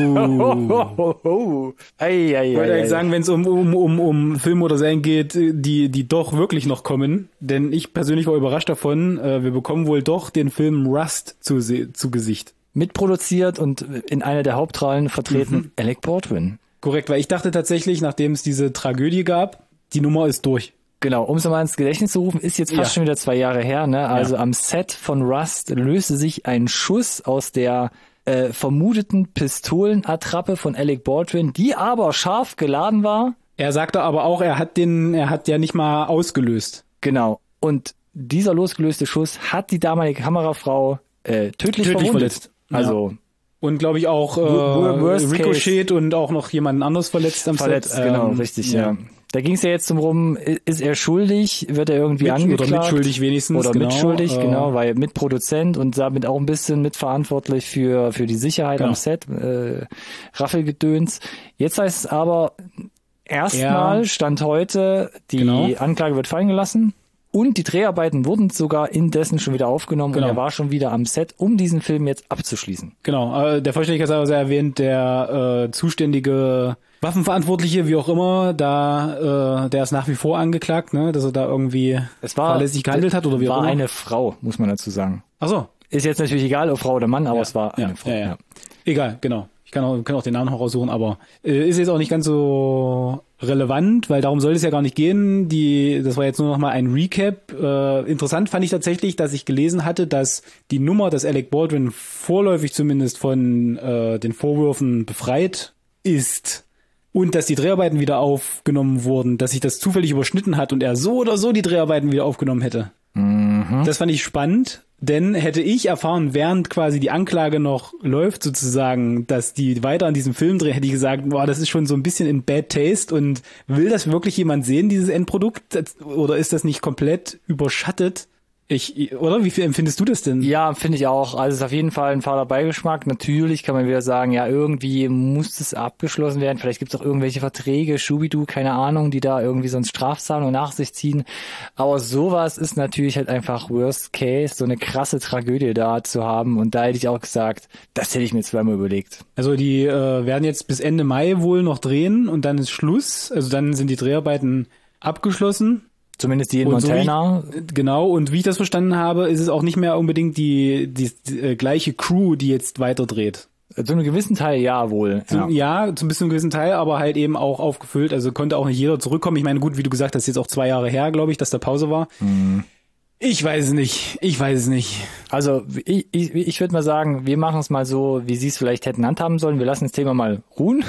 Oh, oh, oh. Ei, ei, Ich wollte ei, eigentlich ei. sagen, wenn es um, um, um, um Filme oder Serien geht, die, die doch wirklich noch kommen, denn ich persönlich war überrascht davon, äh, wir bekommen wohl doch den Film Rust zu, se- zu Gesicht. Mitproduziert und in einer der Hauptrollen vertreten Mhm. Alec Baldwin. Korrekt, weil ich dachte tatsächlich, nachdem es diese Tragödie gab, die Nummer ist durch. Genau, um es mal ins Gedächtnis zu rufen, ist jetzt fast Ja. schon wieder zwei Jahre her, ne? Also Ja. am Set von Rust löste sich ein Schuss aus der äh, vermuteten Pistolenattrappe von Alec Baldwin, die aber scharf geladen war. Er sagte aber auch, er hat den, er hat ja nicht mal ausgelöst. Genau. Und dieser losgelöste Schuss hat die damalige Kamerafrau äh, tödlich, Tödlich verwundet. verletzt. Ja. Also Und glaube ich auch äh, Wor- worst Ricochet und auch noch jemanden anderes verletzt am verletzt, Set. genau, Ähm, richtig, ja. Da ging es ja jetzt zum rum, i- ist er schuldig, wird er irgendwie Mit- angeklagt? oder mitschuldig wenigstens, Oder genau, mitschuldig, äh, genau, weil Mitproduzent und damit auch ein bisschen mitverantwortlich für für die Sicherheit Genau. am Set, äh, Raffelgedöns. Jetzt heißt es aber, erstmal Ja. Stand heute, die Genau. Anklage wird fallen gelassen. Und die Dreharbeiten wurden sogar indessen schon wieder aufgenommen Genau. und er war schon wieder am Set, um diesen Film jetzt abzuschließen. Genau, äh, der Vollständigkeit sei sei erwähnt, der äh, zuständige Waffenverantwortliche, wie auch immer, da äh, der ist nach wie vor angeklagt, ne, dass er da irgendwie Es war, fahrlässig gehandelt hat oder wie auch war immer. eine Frau, muss man dazu sagen. Ach so. Ist jetzt natürlich egal, ob Frau oder Mann, aber Ja, es war ja, eine Frau. ja, ja. Egal, genau. Ich kann auch, kann auch den Namen noch raussuchen, aber äh, ist jetzt auch nicht ganz so relevant, weil darum soll es ja gar nicht gehen. Die, das war jetzt nur noch mal ein Recap. Äh, interessant fand ich tatsächlich, dass ich gelesen hatte, dass die Nummer, dass Alec Baldwin vorläufig zumindest von äh, den Vorwürfen befreit ist und dass die Dreharbeiten wieder aufgenommen wurden, dass sich das zufällig überschnitten hat und er so oder so die Dreharbeiten wieder aufgenommen hätte. Mhm. Das fand ich spannend, denn hätte ich erfahren, während quasi die Anklage noch läuft sozusagen, dass die weiter an diesem Film drehen, hätte ich gesagt, boah, das ist schon so ein bisschen in bad taste und will das wirklich jemand sehen, dieses Endprodukt? Oder ist das nicht komplett überschattet? Ich, oder? Wie viel empfindest du das denn? Ja, finde ich auch. Also es ist auf jeden Fall ein fader Beigeschmack. Natürlich kann man wieder sagen, ja, irgendwie muss es abgeschlossen werden. Vielleicht gibt es auch irgendwelche Verträge, Schubidu, keine Ahnung, die da irgendwie sonst Strafzahlungen nach sich ziehen. Aber sowas ist natürlich halt einfach Worst Case, so eine krasse Tragödie da zu haben. Und da hätte ich auch gesagt, das hätte ich mir zweimal überlegt. Also die äh, werden jetzt bis Ende Mai wohl noch drehen und dann ist Schluss. Also dann sind die Dreharbeiten abgeschlossen. Zumindest die in Und so Montana. wie, genau, und wie ich das verstanden habe, ist es auch nicht mehr unbedingt die, die, die äh, gleiche Crew, die jetzt weiterdreht. Zu einem gewissen Teil ja wohl. Zum, Ja. ja, zum bisschen gewissen Teil, aber halt eben auch aufgefüllt. Also konnte auch nicht jeder zurückkommen. Ich meine, gut, wie du gesagt hast, jetzt auch zwei Jahre her, glaube ich, dass da Pause war. Mhm. Ich weiß es nicht. Ich weiß es nicht. Also ich, ich, ich würde mal sagen, wir machen es mal so, wie Sie es vielleicht hätten handhaben sollen. Wir lassen das Thema mal ruhen,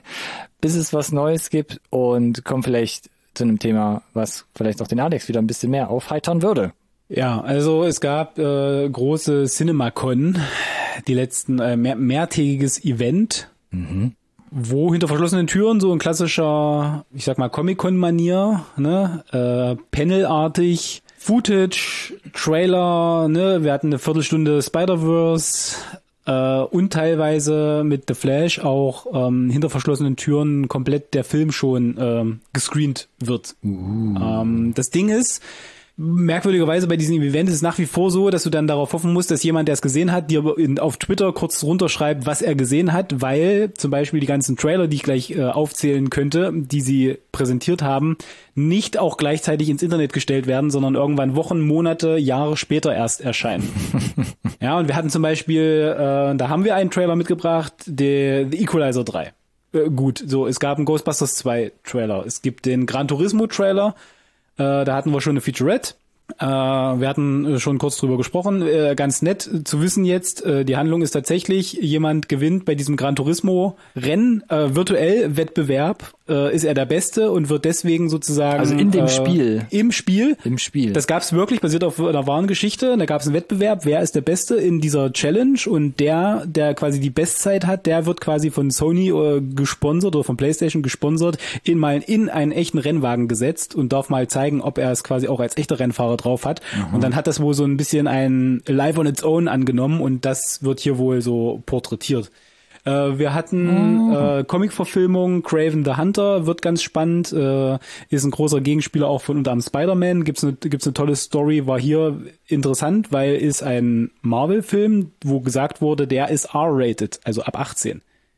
bis es was Neues gibt und kommen vielleicht zu einem Thema, was vielleicht auch den Alex wieder ein bisschen mehr aufheitern würde. Ja, also es gab äh, große CinemaCon, die letzten äh, mehr, mehrtägiges Event, Mhm. wo hinter verschlossenen Türen so ein klassischer, ich sag mal Comic-Con-Manier, ne, äh, Panelartig, Footage, Trailer, ne, wir hatten eine Viertelstunde Spider-Verse äh, und teilweise mit The Flash auch ähm, hinter verschlossenen Türen komplett der Film schon ähm, gescreent wird. Uh. Ähm, das Ding ist, merkwürdigerweise bei diesem Event ist es nach wie vor so, dass du dann darauf hoffen musst, dass jemand, der es gesehen hat, dir in, auf Twitter kurz runterschreibt, was er gesehen hat, weil zum Beispiel die ganzen Trailer, die ich gleich äh, aufzählen könnte, die sie präsentiert haben, nicht auch gleichzeitig ins Internet gestellt werden, sondern irgendwann Wochen, Monate, Jahre später erst erscheinen. Ja, und wir hatten zum Beispiel, äh, da haben wir einen Trailer mitgebracht, der The Equalizer drei. Äh, gut, so, es gab einen Ghostbusters zwei Trailer. Es gibt den Gran Turismo Trailer. Äh, da hatten wir schon eine Featurette. Äh, wir hatten schon kurz drüber gesprochen. Äh, ganz nett zu wissen jetzt, äh, die Handlung ist tatsächlich, jemand gewinnt bei diesem Gran Turismo Rennen, äh, virtuell Wettbewerb, äh, ist er der Beste und wird deswegen sozusagen... Also in dem äh, Spiel. Im Spiel. Im Spiel. Das gab's wirklich, basiert auf einer wahren Geschichte. Da gab's einen Wettbewerb, wer ist der Beste in dieser Challenge und der, der quasi die Bestzeit hat, der wird quasi von Sony äh, gesponsert oder von PlayStation gesponsert, in mal in einen echten Rennwagen gesetzt und darf mal zeigen, ob er es quasi auch als echter Rennfahrer drauf hat. Mhm. Und dann hat das wohl so ein bisschen ein Live on its own angenommen und das wird hier wohl so porträtiert. Äh, wir hatten oh. äh, Comic-Verfilmung, Kraven the Hunter, wird ganz spannend, äh, ist ein großer Gegenspieler auch von unter anderem Spider-Man, gibt's eine gibt's eine tolle Story, war hier interessant, weil ist ein Marvel-Film, wo gesagt wurde, der ist R-rated, also ab achtzehn.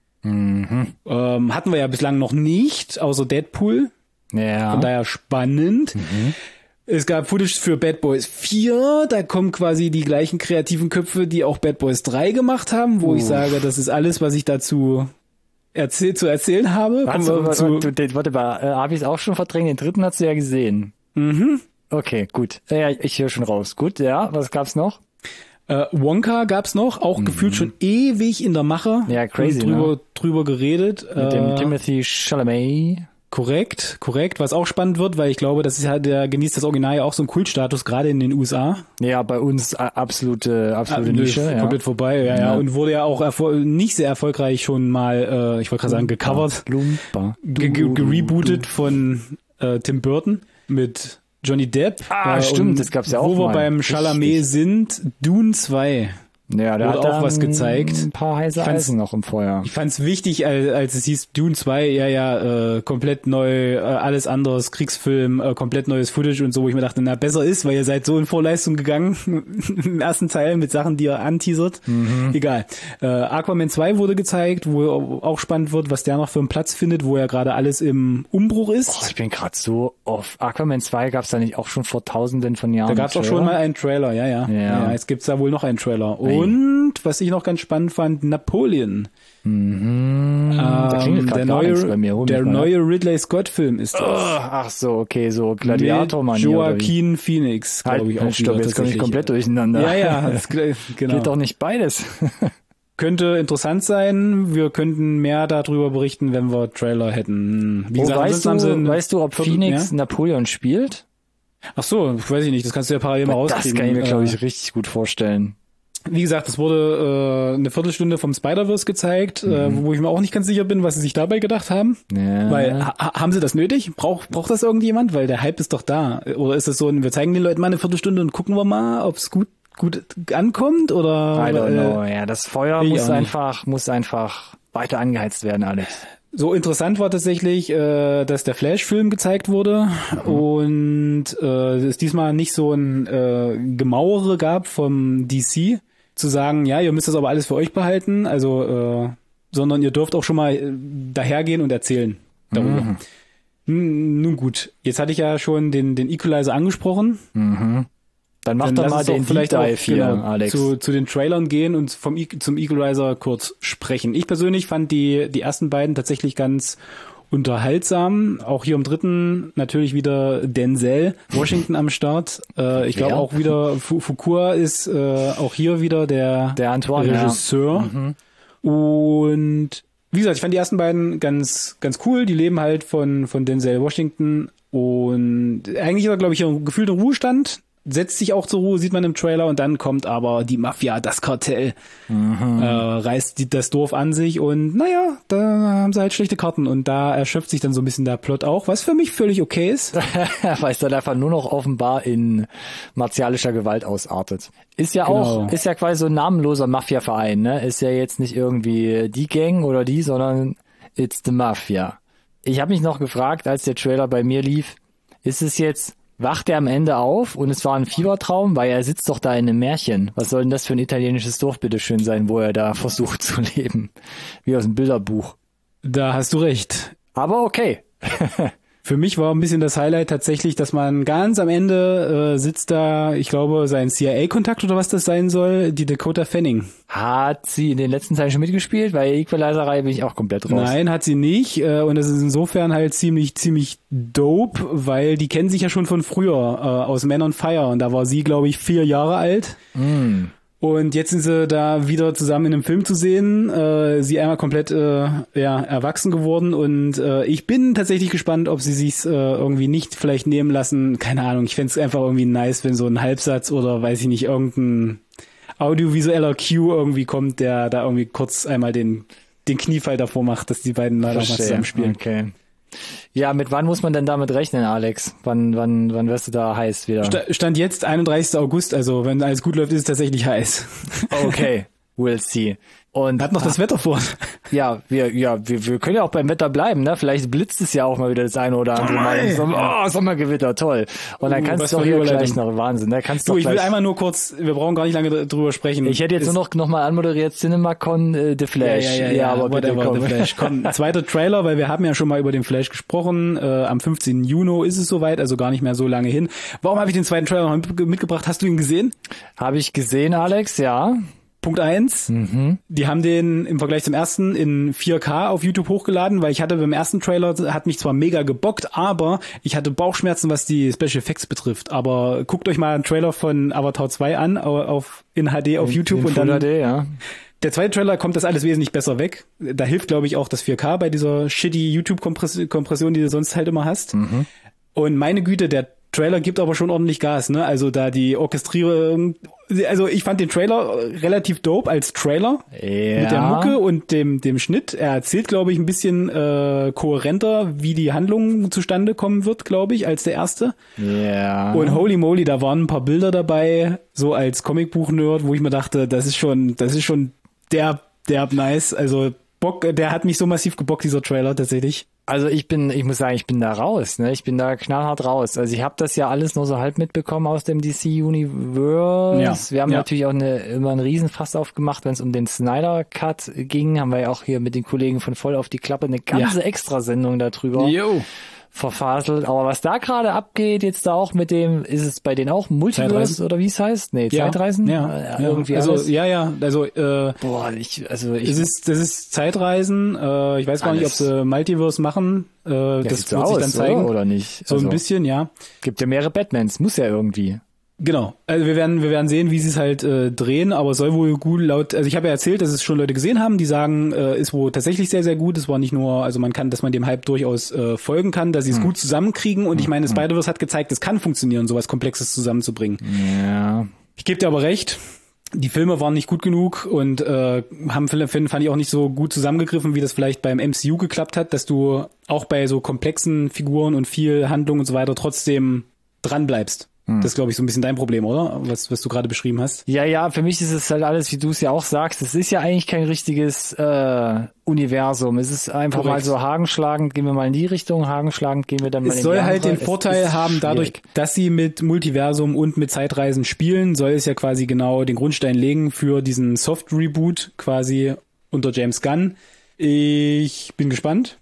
Mhm. Ähm, hatten wir ja bislang noch nicht, außer Deadpool. Ja. Von daher spannend. Mhm. Es gab Footage für Bad Boys vier, da kommen quasi die gleichen kreativen Köpfe, die auch Bad Boys drei gemacht haben, wo uh. ich sage, das ist alles, was ich dazu erzähl- zu erzählen habe. Warte, warte, zu warte, warte mal, äh, habe ich es auch schon verdrängt? Den dritten hast du ja gesehen. Mhm. Okay, gut. Ja, ich höre schon raus. Gut, ja, was gab's noch? Äh, Wonka gab's noch, auch mhm. gefühlt schon ewig in der Mache. Ja, crazy, drüber, ne? drüber geredet. Mit äh, dem Timothy Chalamet. Korrekt, korrekt, was auch spannend wird, weil ich glaube, das ist ja, der genießt das Original ja auch so einen Kultstatus, gerade in den U S A. Ja, bei uns äh, absolute, absolute ah, Nische. Ja. Komplett vorbei, ja, ja, ja. Und wurde ja auch erfol- nicht sehr erfolgreich schon mal, äh, ich wollte gerade sagen, gecovert, Lumpa. Ge- ge- gerebootet von äh, Tim Burton mit Johnny Depp. Ah, äh, stimmt, das gab's ja auch Wo mal. wir beim Chalamet sind, Dune zwei. Ja, da wurde hat auch was gezeigt. Ein paar heiße Eisen noch im Feuer. Ich fand's wichtig, als, als es hieß Dune zwei, ja, ja, äh, komplett neu, äh, alles anderes, Kriegsfilm, äh, komplett neues Footage und so, wo ich mir dachte, na, besser ist, weil ihr seid so in Vorleistung gegangen im ersten Teil mit Sachen, die ihr anteasert. Mhm. Egal. Äh, Aquaman zwei wurde gezeigt, wo auch spannend wird, was der noch für einen Platz findet, wo ja gerade alles im Umbruch ist. Oh, ich bin gerade so auf Aquaman zwei gab's da nicht auch schon vor tausenden von Jahren. Da gab's auch schon mal einen Trailer, ja, ja. ja. ja jetzt gibt's da wohl noch einen Trailer. Und was ich noch ganz spannend fand, Napoleon. Mhm. Ähm, da klingelt der neue, bei mir. Der neue Ridley Scott-Film ist das. Oh, ach so, okay, so Gladiator-Mann. Joaquin Phoenix, glaube halt, ich auch. Stopp, jetzt komme ich komplett durcheinander. Ja, ja, das, genau. Geht doch nicht beides. Könnte interessant sein. Wir könnten mehr darüber berichten, wenn wir Trailer hätten. Wie oh, gesagt, weißt, du, haben sie weißt du, ob Phoenix ja? Napoleon spielt? Ach so, weiß ich nicht. Das kannst du ja parallel mal rauskriegen. Das kann ich mir, glaube ich, richtig gut vorstellen. Wie gesagt, es wurde äh, eine Viertelstunde vom Spider-Verse gezeigt, mhm. äh, wo ich mir auch nicht ganz sicher bin, was sie sich dabei gedacht haben. Ja. Weil, ha- haben sie das nötig? Braucht braucht das irgendjemand? Weil der Hype ist doch da. Oder ist es so, wir zeigen den Leuten mal eine Viertelstunde und gucken wir mal, ob es gut gut ankommt? Oder? I don't know. Äh, ja, das Feuer muss einfach muss einfach weiter angeheizt werden, Alex. So interessant war tatsächlich, äh, dass der Flash-Film gezeigt wurde mhm. und äh, es diesmal nicht so ein äh, Gemauere gab vom D C, zu sagen, ja, ihr müsst das aber alles für euch behalten, also äh, sondern ihr dürft auch schon mal äh, dahergehen und erzählen darüber. Mhm. N- nun gut, jetzt hatte ich ja schon den den Equalizer angesprochen. Mhm. Dann mach doch mal den vielleicht Deep auch, Dive hier, genau, Alex. Zu, zu den Trailern gehen und vom e- zum Equalizer kurz sprechen. Ich persönlich fand die die ersten beiden tatsächlich ganz unterhaltsam. Auch hier im dritten natürlich wieder Denzel Washington am Start. Äh, ich glaube ja. auch wieder F- Fuqua ist äh, auch hier wieder der, der Antoine, Regisseur. Ja. Mhm. Und wie gesagt, ich fand die ersten beiden ganz ganz cool. Die leben halt von von Denzel Washington und eigentlich ist er, glaube ich, ein gefühlter Ruhestand. Setzt sich auch zur Ruhe, sieht man im Trailer, und dann kommt aber die Mafia, das Kartell, mhm. äh, reißt die, das Dorf an sich und naja, da haben sie halt schlechte Karten und da erschöpft sich dann so ein bisschen der Plot auch, was für mich völlig okay ist. Weil es dann einfach nur noch offenbar in martialischer Gewalt ausartet. Ist ja genau. auch, ist ja quasi so ein namenloser Mafia-Verein, ne? Ist ja jetzt nicht irgendwie die Gang oder die, sondern it's the Mafia. Ich habe mich noch gefragt, als der Trailer bei mir lief, ist es jetzt wacht er am Ende auf und es war ein Fiebertraum, weil er sitzt doch da in einem Märchen. Was soll denn das für ein italienisches Dorf bitteschön sein, wo er da versucht zu leben? Wie aus einem Bilderbuch. Da hast du recht. Aber okay. Für mich war ein bisschen das Highlight tatsächlich, dass man ganz am Ende äh, sitzt da, ich glaube, sein C I A-Kontakt oder was das sein soll, die Dakota Fanning. Hat sie in den letzten Teilen schon mitgespielt? Weil Equalizer-Reihe bin ich auch komplett raus. Nein, hat sie nicht. Äh, und das ist insofern halt ziemlich, ziemlich dope, weil die kennen sich ja schon von früher äh, aus Man on Fire. Und da war sie, glaube ich, vier Jahre alt. Mm. Und jetzt sind sie da wieder zusammen in einem Film zu sehen. Äh, sie einmal komplett äh, ja, erwachsen geworden. Und äh, ich bin tatsächlich gespannt, ob sie sich's äh, irgendwie nicht vielleicht nehmen lassen. Keine Ahnung, ich fänd's einfach irgendwie nice, wenn so ein Halbsatz oder weiß ich nicht, irgendein audiovisueller Cue irgendwie kommt, der da irgendwie kurz einmal den, den Kniefall davor macht, dass die beiden leider mal zusammenspielen. Okay. Ja, mit wann muss man denn damit rechnen, Alex? Wann, wann, wann wirst du da heiß wieder? Stand jetzt einunddreißigster August, also wenn alles gut läuft, ist es tatsächlich heiß. Okay, we'll see. Und hat noch das Wetter vor. Ja, wir, ja, wir, wir können ja auch beim Wetter bleiben, ne? Vielleicht blitzt es ja auch mal wieder das eine oder andere Mal. Sommer, oh, Sommergewitter, toll. Und dann uh, kannst du doch hier gleich noch Wahnsinn, ne? Kannst du, doch ich gleich, will einmal nur kurz, wir brauchen gar nicht lange drüber sprechen. Ich hätte jetzt ist, nur noch, noch mal anmoderiert, CinemaCon, äh, The Flash. Ja, ja, ja, ja, ja aber whatever, The Flash. Komm, zweiter Trailer, weil wir haben ja schon mal über den Flash gesprochen. Äh, am fünfzehnten Juni ist es soweit, also gar nicht mehr so lange hin. Warum habe ich den zweiten Trailer noch mitgebracht? Hast du ihn gesehen? Habe ich gesehen, Alex, ja. Punkt eins, mhm. Die haben den im Vergleich zum ersten in vier K auf YouTube hochgeladen, weil ich hatte beim ersten Trailer, hat mich zwar mega gebockt, aber ich hatte Bauchschmerzen, was die Special Effects betrifft. Aber guckt euch mal einen Trailer von Avatar zwei an, auf, in H D auf in, YouTube. In und dann H D, ja. Der zweite Trailer kommt das alles wesentlich besser weg. Da hilft, glaube ich, auch das vier K bei dieser shitty YouTube-Kompression, die du sonst halt immer hast. Mhm. Und meine Güte, der Trailer gibt aber schon ordentlich Gas, ne? Also da die Orchestrierung, also ich fand den Trailer relativ dope als Trailer ja. mit der Mucke und dem dem Schnitt. Er erzählt, glaube ich, ein bisschen äh, kohärenter, wie die Handlung zustande kommen wird, glaube ich, als der erste. Ja. Und holy moly, da waren ein paar Bilder dabei, so als Comicbuch-Nerd, wo ich mir dachte, das ist schon, das ist schon derb, derb nice. Also Bock, der hat mich so massiv gebockt, dieser Trailer tatsächlich. Also ich bin, ich muss sagen, ich bin da raus, ne? Ich bin da knallhart raus. Also ich habe das ja alles nur so halb mitbekommen aus dem D C Universe. Ja, wir haben ja. natürlich auch eine, immer einen Riesenfass aufgemacht, wenn es um den Snyder Cut ging. Haben wir ja auch hier mit den Kollegen von Voll auf die Klappe eine ganze ja. Extrasendung darüber. Jo. verfaselt. Aber was da gerade abgeht, jetzt da auch mit dem, ist es bei denen auch Multiverse oder wie es heißt? Nee, ja, Zeitreisen? Ja, ja, ja. irgendwie also alles. ja, ja, also äh, boah, ich, also ich, es ist, das ist Zeitreisen. Äh, ich weiß gar alles. nicht, ob sie Multiverse machen. Äh, ja, das wird aus, sich dann zeigen oder, oder nicht. So also, ein bisschen, ja. Gibt ja mehrere Batmans, muss ja irgendwie. Genau. Also wir werden wir werden sehen, wie sie es halt äh, drehen, aber soll wohl gut laut, also ich habe ja erzählt, dass es schon Leute gesehen haben, die sagen, äh, ist wohl tatsächlich sehr, sehr gut. Es war nicht nur, also man kann, dass man dem Hype durchaus äh, folgen kann, dass sie es hm. gut zusammenkriegen und hm. ich meine, Spider-Verse hat gezeigt, es kann funktionieren, sowas Komplexes zusammenzubringen. Ja. Ich gebe dir aber recht, die Filme waren nicht gut genug und äh, haben fand ich auch nicht so gut zusammengegriffen, wie das vielleicht beim M C U geklappt hat, dass du auch bei so komplexen Figuren und viel Handlung und so weiter trotzdem dran bleibst. Das ist, glaube ich, so ein bisschen dein Problem, oder? Was, was du gerade beschrieben hast. Ja, ja, für mich ist es halt alles, wie du es ja auch sagst. Es ist ja eigentlich kein richtiges äh, Universum. Es ist einfach Korrekt. mal so hagenschlagend, gehen wir mal in die Richtung, hagenschlagend gehen wir dann mal es in die andere. Es soll halt den es Vorteil haben, dadurch, dass sie mit Multiversum und mit Zeitreisen spielen, soll es ja quasi genau den Grundstein legen für diesen Soft-Reboot quasi unter James Gunn. Ich bin gespannt.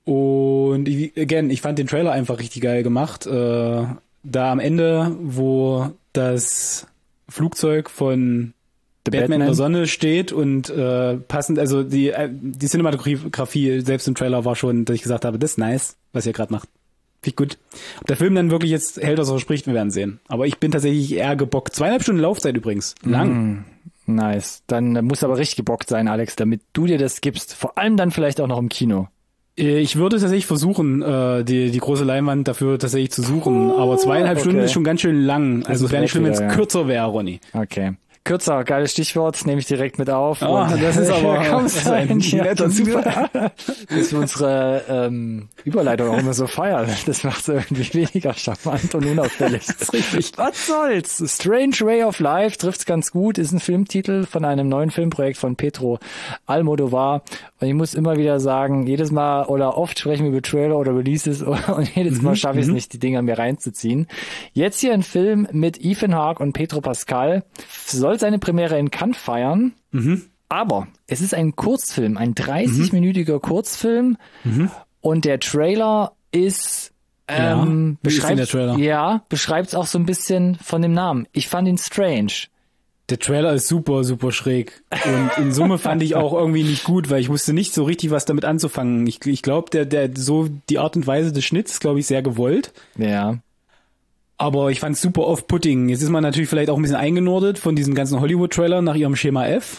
Und ich, again, ich fand den Trailer einfach richtig geil gemacht. Äh, Da am Ende, wo das Flugzeug von The Batman, Batman in der Sonne steht und äh, passend, also die die Cinematografie selbst im Trailer war schon, dass ich gesagt habe, das ist nice, was ihr gerade macht. Finde ich gut. Ob der Film dann wirklich jetzt hält, was er verspricht, wir werden sehen. Aber ich bin tatsächlich eher gebockt. Zweieinhalb Stunden Laufzeit übrigens. Lang. Mm, nice. Dann muss aber richtig gebockt sein, Alex, damit du dir das gibst. Vor allem dann vielleicht auch noch im Kino. Ich würde tatsächlich versuchen, äh, die die große Leinwand dafür tatsächlich zu suchen, aber zweieinhalb okay. Stunden ist schon ganz schön lang. Also es wäre nicht schlimm, wenn es ja. kürzer wäre, Ronny. Okay. Kürzer, geiles Stichwort, nehme ich direkt mit auf. Oh, und das ist aber das ist ein netter Zufall. dass wir unsere ähm, Überleitung auch immer so feiern. Das macht es irgendwie weniger charmant und unauffällig. Das ist richtig. Was soll's? Strange Way of Life trifft's ganz gut, ist ein Filmtitel von einem neuen Filmprojekt von Pedro Almodovar. Und ich muss immer wieder sagen, jedes Mal oder oft sprechen wir über Trailer oder Releases und jedes Mal schaffe ich es nicht, die Dinger mir reinzuziehen. Jetzt hier ein Film mit Ethan Hawke und Pedro Pascal. Soll seine Premiere in Cannes feiern. Mhm. Aber es ist ein Kurzfilm, ein dreißig-minütiger Kurzfilm. Mhm. Und der Trailer ist ähm, ja, beschreibt der Trailer? Ja, beschreibt es auch so ein bisschen von dem Namen. Ich fand ihn strange. Der Trailer ist super, super schräg. Und in Summe fand ich auch irgendwie nicht gut, weil ich wusste nicht so richtig, was damit anzufangen. Ich, ich glaube, der, der, so die Art und Weise des Schnitts ist, glaube ich, sehr gewollt. Ja. Aber ich fand es super off-putting. Jetzt ist man natürlich vielleicht auch ein bisschen eingenordet von diesen ganzen Hollywood-Trailern nach ihrem Schema F.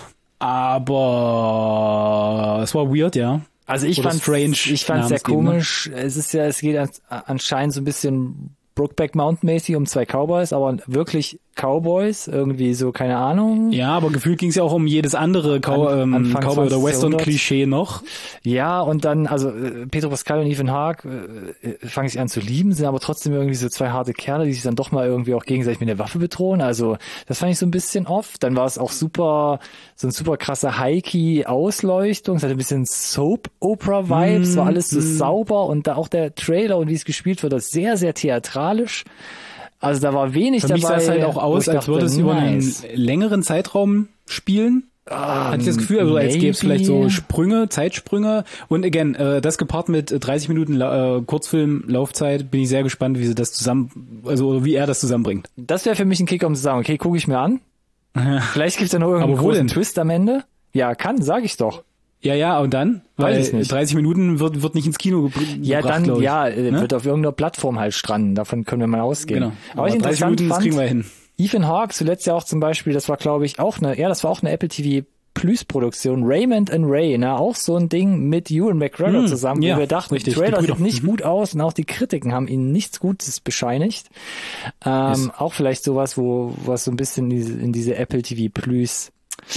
Aber es war weird, ja. Also ich fand strange. Ich fand es sehr komisch. Es ist ja, es geht anscheinend so ein bisschen Brokeback Mountain mäßig um zwei Cowboys, aber wirklich Cowboys, irgendwie so, keine Ahnung. Ja, aber gefühlt ging es ja auch um jedes andere Cow- An, ähm, Cowboy- oder Western-Klischee noch. Ja, und dann, also Pedro Pascal und Ethan Hawke äh, fangen sich an zu lieben, sind aber trotzdem irgendwie so zwei harte Kerle, die sich dann doch mal irgendwie auch gegenseitig mit der Waffe bedrohen. Also das fand ich so ein bisschen off. Dann war es auch super, so ein super krasser High-Key-Ausleuchtung. Es hatte ein bisschen Soap-Opera-Vibes, mm, war alles so mm. sauber und da auch der Trailer und wie es gespielt wird, das sehr, sehr theatralisch. Also da war wenig Für dabei. Für mich sah es halt auch aus, als würde es über nice. einen längeren Zeitraum spielen. Um, Hatte ich das Gefühl, also als gäbe es vielleicht so Sprünge, Zeitsprünge. Und again, äh, das gepaart mit dreißig Minuten äh, Kurzfilm-Laufzeit, bin ich sehr gespannt, wie sie das zusammen, also wie er das zusammenbringt. Das wäre für mich ein Kick, um zu sagen, okay, gucke ich mir an. Vielleicht gibt es ja noch irgendeinen großen Twist am Ende. Ja, kann, sag ich doch. Ja, ja, und dann? Weil Weiß ich nicht. dreißig Minuten wird wird nicht ins Kino gebracht. Ja, dann, ich, ja, ne? wird auf irgendeiner Plattform halt stranden. Davon können wir mal ausgehen. Genau. Aber, Aber ich dreißig Minuten, fand, das kriegen wir hin. Ethan Hawke zuletzt ja auch zum Beispiel, das war glaube ich auch eine, ja, das war auch eine Apple T V Plus Produktion, Raymond and Ray, ne, auch so ein Ding mit Ewan McGregor mm, zusammen, wo ja, wir dachten, richtig, der Trailer sieht nicht mhm. gut aus und auch die Kritiken haben ihnen nichts Gutes bescheinigt. Ähm, yes. Auch vielleicht sowas, wo was so ein bisschen in diese, in diese Apple T V Plus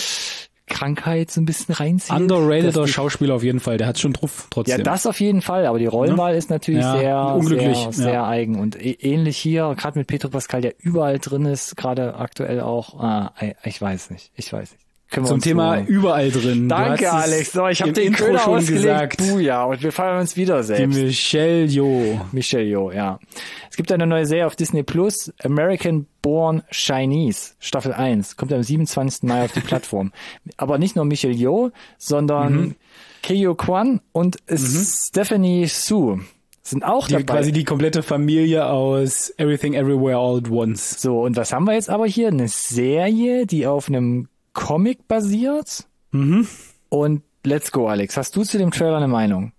Krankheit so ein bisschen reinzieht. Underrateder Schauspieler auf jeden Fall, der hat schon drauf trotzdem. Ja, das auf jeden Fall, aber die Rollenwahl ja. ist natürlich ja, sehr, unglücklich. sehr, sehr ja. eigen und ähnlich hier, gerade mit Pedro Pascal, der überall drin ist, gerade aktuell auch, ah, ich weiß nicht, ich weiß nicht. Können wir Zum Thema so überall drin. Danke, Alex. So, ich habe den Intro schon gesagt. Buja, und wir feiern uns wieder selbst. Die Michelle Yeoh. Michelle Yeoh, ja. Es gibt eine neue Serie auf Disney Plus, American Born Chinese, Staffel eins. Kommt am siebenundzwanzigsten Mai auf die Plattform. Aber nicht nur Michelle Yeoh, sondern mhm. Keo Kwan und mhm. Stephanie Su sind auch die, dabei. Quasi die komplette Familie aus Everything Everywhere All at Once. So, und was haben wir jetzt aber hier? Eine Serie, die auf einem Comic basiert. Mhm. Und let's go, Alex. Hast du zu dem Trailer eine Meinung?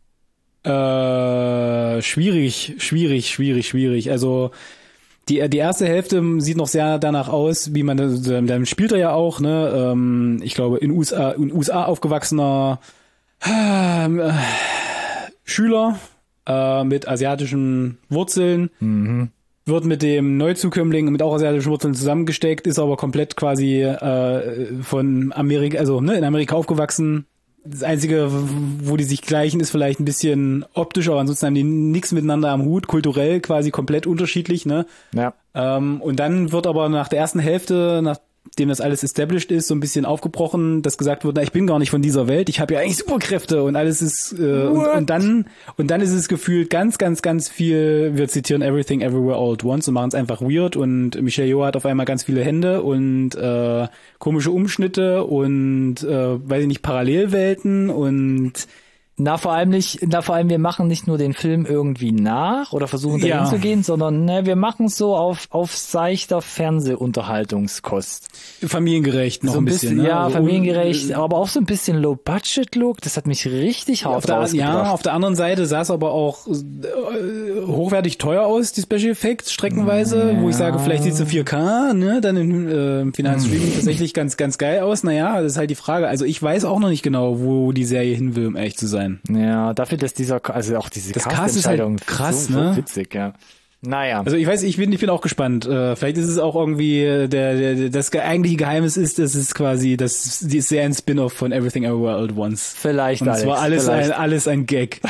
Äh, schwierig, schwierig, schwierig, schwierig. Also die die erste Hälfte sieht noch sehr danach aus, wie man das, dann spielt er ja auch, ne? Ähm, ich glaube in U S A in U S A aufgewachsener äh, Schüler äh, mit asiatischen Wurzeln. Mhm. Wird mit dem Neuzukömmling mit auch asiatischen Wurzeln zusammengesteckt, ist aber komplett quasi äh, von Amerika, also ne, in Amerika aufgewachsen. Das Einzige, wo die sich gleichen, ist vielleicht ein bisschen optisch, aber ansonsten haben die nichts miteinander am Hut, kulturell quasi komplett unterschiedlich, ne? Ja. Ähm, und dann wird aber nach der ersten Hälfte, nachdem das alles established ist, so ein bisschen aufgebrochen, dass gesagt wird, na, ich bin gar nicht von dieser Welt, ich habe ja eigentlich Superkräfte und alles ist äh, und, und dann und dann ist es gefühlt ganz, ganz, ganz viel, wir zitieren Everything Everywhere All at Once und machen es einfach weird und Michelle Yeoh hat auf einmal ganz viele Hände und äh, komische Umschnitte und äh, weiß ich nicht, Parallelwelten und Na, vor allem nicht, na, vor allem wir machen nicht nur den Film irgendwie nach oder versuchen dahin ja. zu gehen, sondern ne, wir machen es so auf, auf seichter Fernsehunterhaltungskost. Familiengerecht noch so ein ein bisschen. bisschen ne? ja, also familiengerecht, un- aber auch so ein bisschen Low-Budget-Look. Das hat mich richtig hart auf der, rausgebracht. Ja, auf der anderen Seite sah es aber auch äh, hochwertig teuer aus, die Special Effects streckenweise, ja. wo ich sage, vielleicht sieht es in vier K, ne, dann im, äh, im finalen Streaming tatsächlich ganz, ganz geil aus. Naja, das ist halt die Frage. Also ich weiß auch noch nicht genau, wo die Serie hin will, um ehrlich zu sein. Ja, dafür, dass dieser, also auch diese das Cast ist halt Cast-Entscheidung krass, so, ne? so witzig, ja. Naja. Also ich weiß, ich bin, ich bin auch gespannt. Äh, vielleicht ist es auch irgendwie der, der das eigentliche Geheimnis ist, dass es quasi, das die ist sehr ein Spin-off von Everything Everywhere All at Once. Vielleicht, Und Alex. es war alles vielleicht. ein alles ein Gag.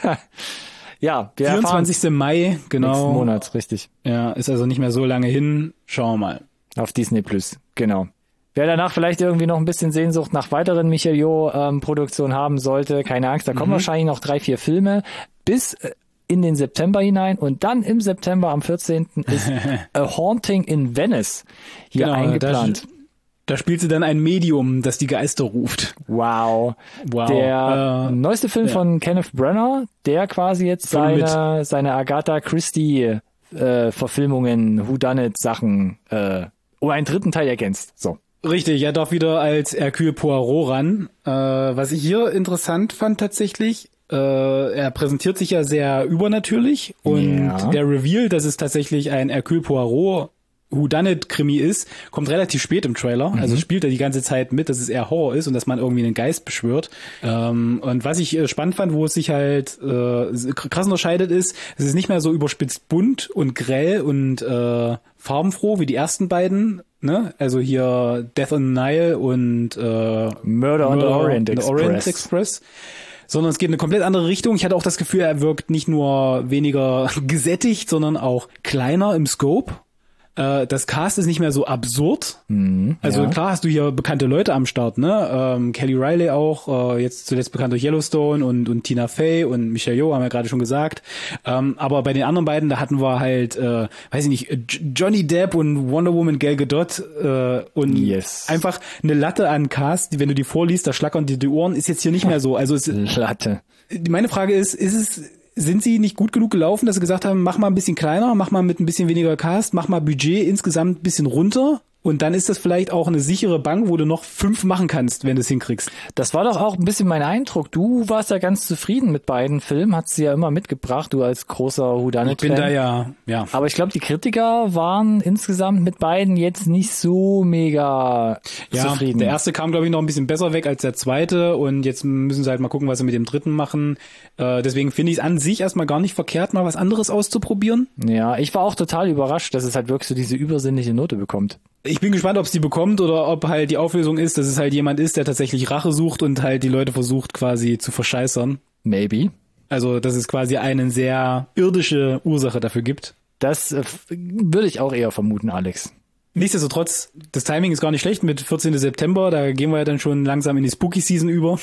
Ja, wir vierundzwanzigster Mai, genau. Nächsten Monat, richtig. Ja, ist also nicht mehr so lange hin. Schauen wir mal. Auf Disney Plus, genau. Wer danach vielleicht irgendwie noch ein bisschen Sehnsucht nach weiteren Michael-Jo-Produktionen haben sollte, keine Angst, da kommen Mhm. wahrscheinlich noch drei, vier Filme bis äh, in den September hinein und dann im September am vierzehnten ist A Haunting in Venice hier Genau, eingeplant. Da spielt sie dann ein Medium, das die Geister ruft. Wow. Wow. Der Äh, neueste Film ja. von Kenneth Branagh, der quasi jetzt Voll mit. seine, seine Agatha Christie äh, Verfilmungen, Whodunit Sachen äh, um einen dritten Teil ergänzt. So. Richtig, er darf wieder als Hercule Poirot ran. Äh, was ich hier interessant fand tatsächlich, äh, er präsentiert sich ja sehr übernatürlich und Ja. der Reveal, dass es tatsächlich ein Hercule Poirot Whodunit-Krimi ist, kommt relativ spät im Trailer. Mhm. Also spielt er die ganze Zeit mit, dass es eher Horror ist und dass man irgendwie einen Geist beschwört. Ähm, und was ich äh, spannend fand, wo es sich halt äh, krass unterscheidet, ist, es ist nicht mehr so überspitzt bunt und grell und äh, farbenfroh wie die ersten beiden. Ne? Also hier Death on the Nile und äh, Murder on the Orient on the Express. Orient Express. Sondern es geht in eine komplett andere Richtung. Ich hatte auch das Gefühl, er wirkt nicht nur weniger gesättigt, sondern auch kleiner im Scope. Äh, das Cast ist nicht mehr so absurd. Mhm, Also ja. klar hast du hier bekannte Leute am Start, ne? Ähm, Kelly Riley auch, äh, jetzt zuletzt bekannt durch Yellowstone und, und Tina Fey und Michelle Yeoh, haben wir gerade schon gesagt. Ähm, aber bei den anderen beiden, da hatten wir halt, äh, weiß ich nicht, J- Johnny Depp und Wonder Woman Gal Gadot äh, und Yes. einfach eine Latte an Cast, die, wenn du die vorliest, da schlackern dir die Ohren, ist jetzt hier nicht mehr so. Also es, Latte. meine Frage ist, ist es, sind sie nicht gut genug gelaufen, dass sie gesagt haben, mach mal ein bisschen kleiner, mach mal mit ein bisschen weniger Cast, mach mal Budget insgesamt ein bisschen runter und dann ist das vielleicht auch eine sichere Bank, wo du noch fünf machen kannst, wenn du es hinkriegst. Das war doch auch ein bisschen mein Eindruck. Du warst ja ganz zufrieden mit beiden Filmen, hast sie ja immer mitgebracht, du als großer Whodunit-Fan. Ich bin da ja, ja. Aber ich glaube, die Kritiker waren insgesamt mit beiden jetzt nicht so mega Ja, zufrieden. der erste kam, glaube ich, noch ein bisschen besser weg als der zweite und jetzt müssen sie halt mal gucken, was sie mit dem dritten machen. Äh, deswegen finde ich es an sich erstmal gar nicht verkehrt, mal was anderes auszuprobieren. Ja, ich war auch total überrascht, dass es halt wirklich so diese übersinnliche Note bekommt. Ich bin gespannt, ob es die bekommt oder ob halt die Auflösung ist, dass es halt jemand ist, der tatsächlich Rache sucht und halt die Leute versucht quasi zu verscheißern. Maybe. Also, dass es quasi eine sehr irdische Ursache dafür gibt. Das äh, f- würde ich auch eher vermuten, Alex. Nichtsdestotrotz, das Timing ist gar nicht schlecht mit vierzehnten September, da gehen wir ja dann schon langsam in die Spooky Season über.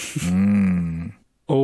Mm.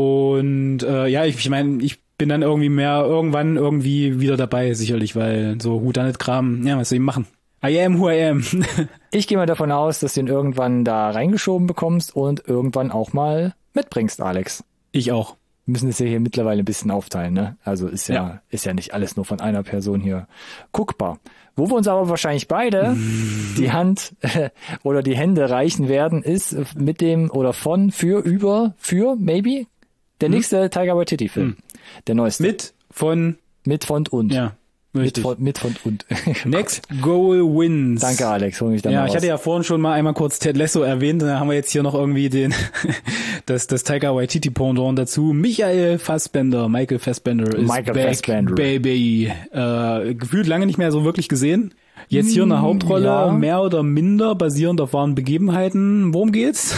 Und äh, ja, ich, ich meine, ich bin dann irgendwie mehr irgendwann irgendwie wieder dabei, sicherlich, weil so Whodunit-Kram, ja, was soll ich machen? I am who I am. Ich gehe mal davon aus, dass du ihn irgendwann da reingeschoben bekommst und irgendwann auch mal mitbringst, Alex. Ich auch. Wir müssen es ja hier mittlerweile ein bisschen aufteilen, ne? Also ist ja, Ja. ist ja nicht alles nur von einer Person hier guckbar. Wo wir uns aber wahrscheinlich beide die Hand äh, oder die Hände reichen werden, ist mit dem oder von, für, über, für, maybe, der nächste Taika Waititi-Film. Der neueste. Mit, von, Mit, von und. ja, mit, richtig. von, mit, von und. Next Goal Wins. Danke, Alex. Hol mich da Ja, mal ich raus. hatte ja vorhin schon mal einmal kurz Ted Lasso erwähnt, da haben wir jetzt hier noch irgendwie den das das Taika Waititi Pendant dazu. Michael Fassbender, Michael Fassbender ist Michael back, Fassbender. baby. Äh, gefühlt lange nicht mehr so wirklich gesehen. Jetzt hier eine Hauptrolle, ja. mehr oder minder basierend auf wahren Begebenheiten. Worum geht's?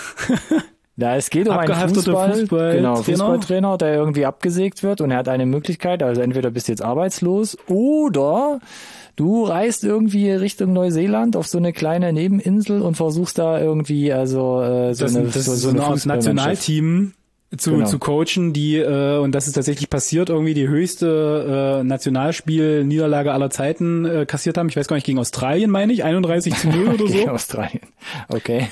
Ja, es geht um einen Abgehafteter Fußball, Fußballtrainer. genau, Fußballtrainer, der irgendwie abgesägt wird und er hat eine Möglichkeit, also entweder bist du jetzt arbeitslos oder du reist irgendwie Richtung Neuseeland auf so eine kleine Nebeninsel und versuchst da irgendwie also äh, so Das, eine, das so, ist so so eine ein Fußballmannschaft. Nationalteam zu, Genau. zu coachen, die, äh, und das ist tatsächlich passiert, irgendwie die höchste äh, Nationalspiel-Niederlage aller Zeiten äh, kassiert haben. Ich weiß gar nicht, gegen Australien, meine ich, einunddreißig zu null oder Gegen so. Australien. Okay.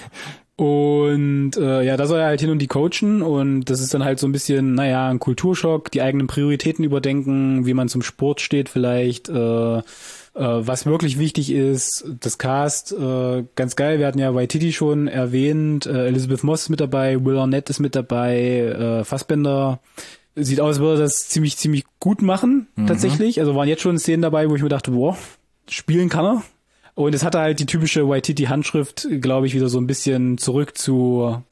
Und äh, ja, da soll er halt hin und die coachen und das ist dann halt so ein bisschen, naja, ein Kulturschock, die eigenen Prioritäten überdenken, wie man zum Sport steht vielleicht, äh, äh, was wirklich wichtig ist, das Cast, äh, ganz geil, wir hatten ja Waititi schon erwähnt, äh, Elizabeth Moss ist mit dabei, Will Arnett ist mit dabei, äh, Fassbender sieht aus, als würde er das ziemlich, ziemlich gut machen, Mhm. tatsächlich, also waren jetzt schon Szenen dabei, wo ich mir dachte, boah, spielen kann er. Und es hatte halt die typische Waititi-Handschrift, glaube ich, wieder so ein bisschen zurück zu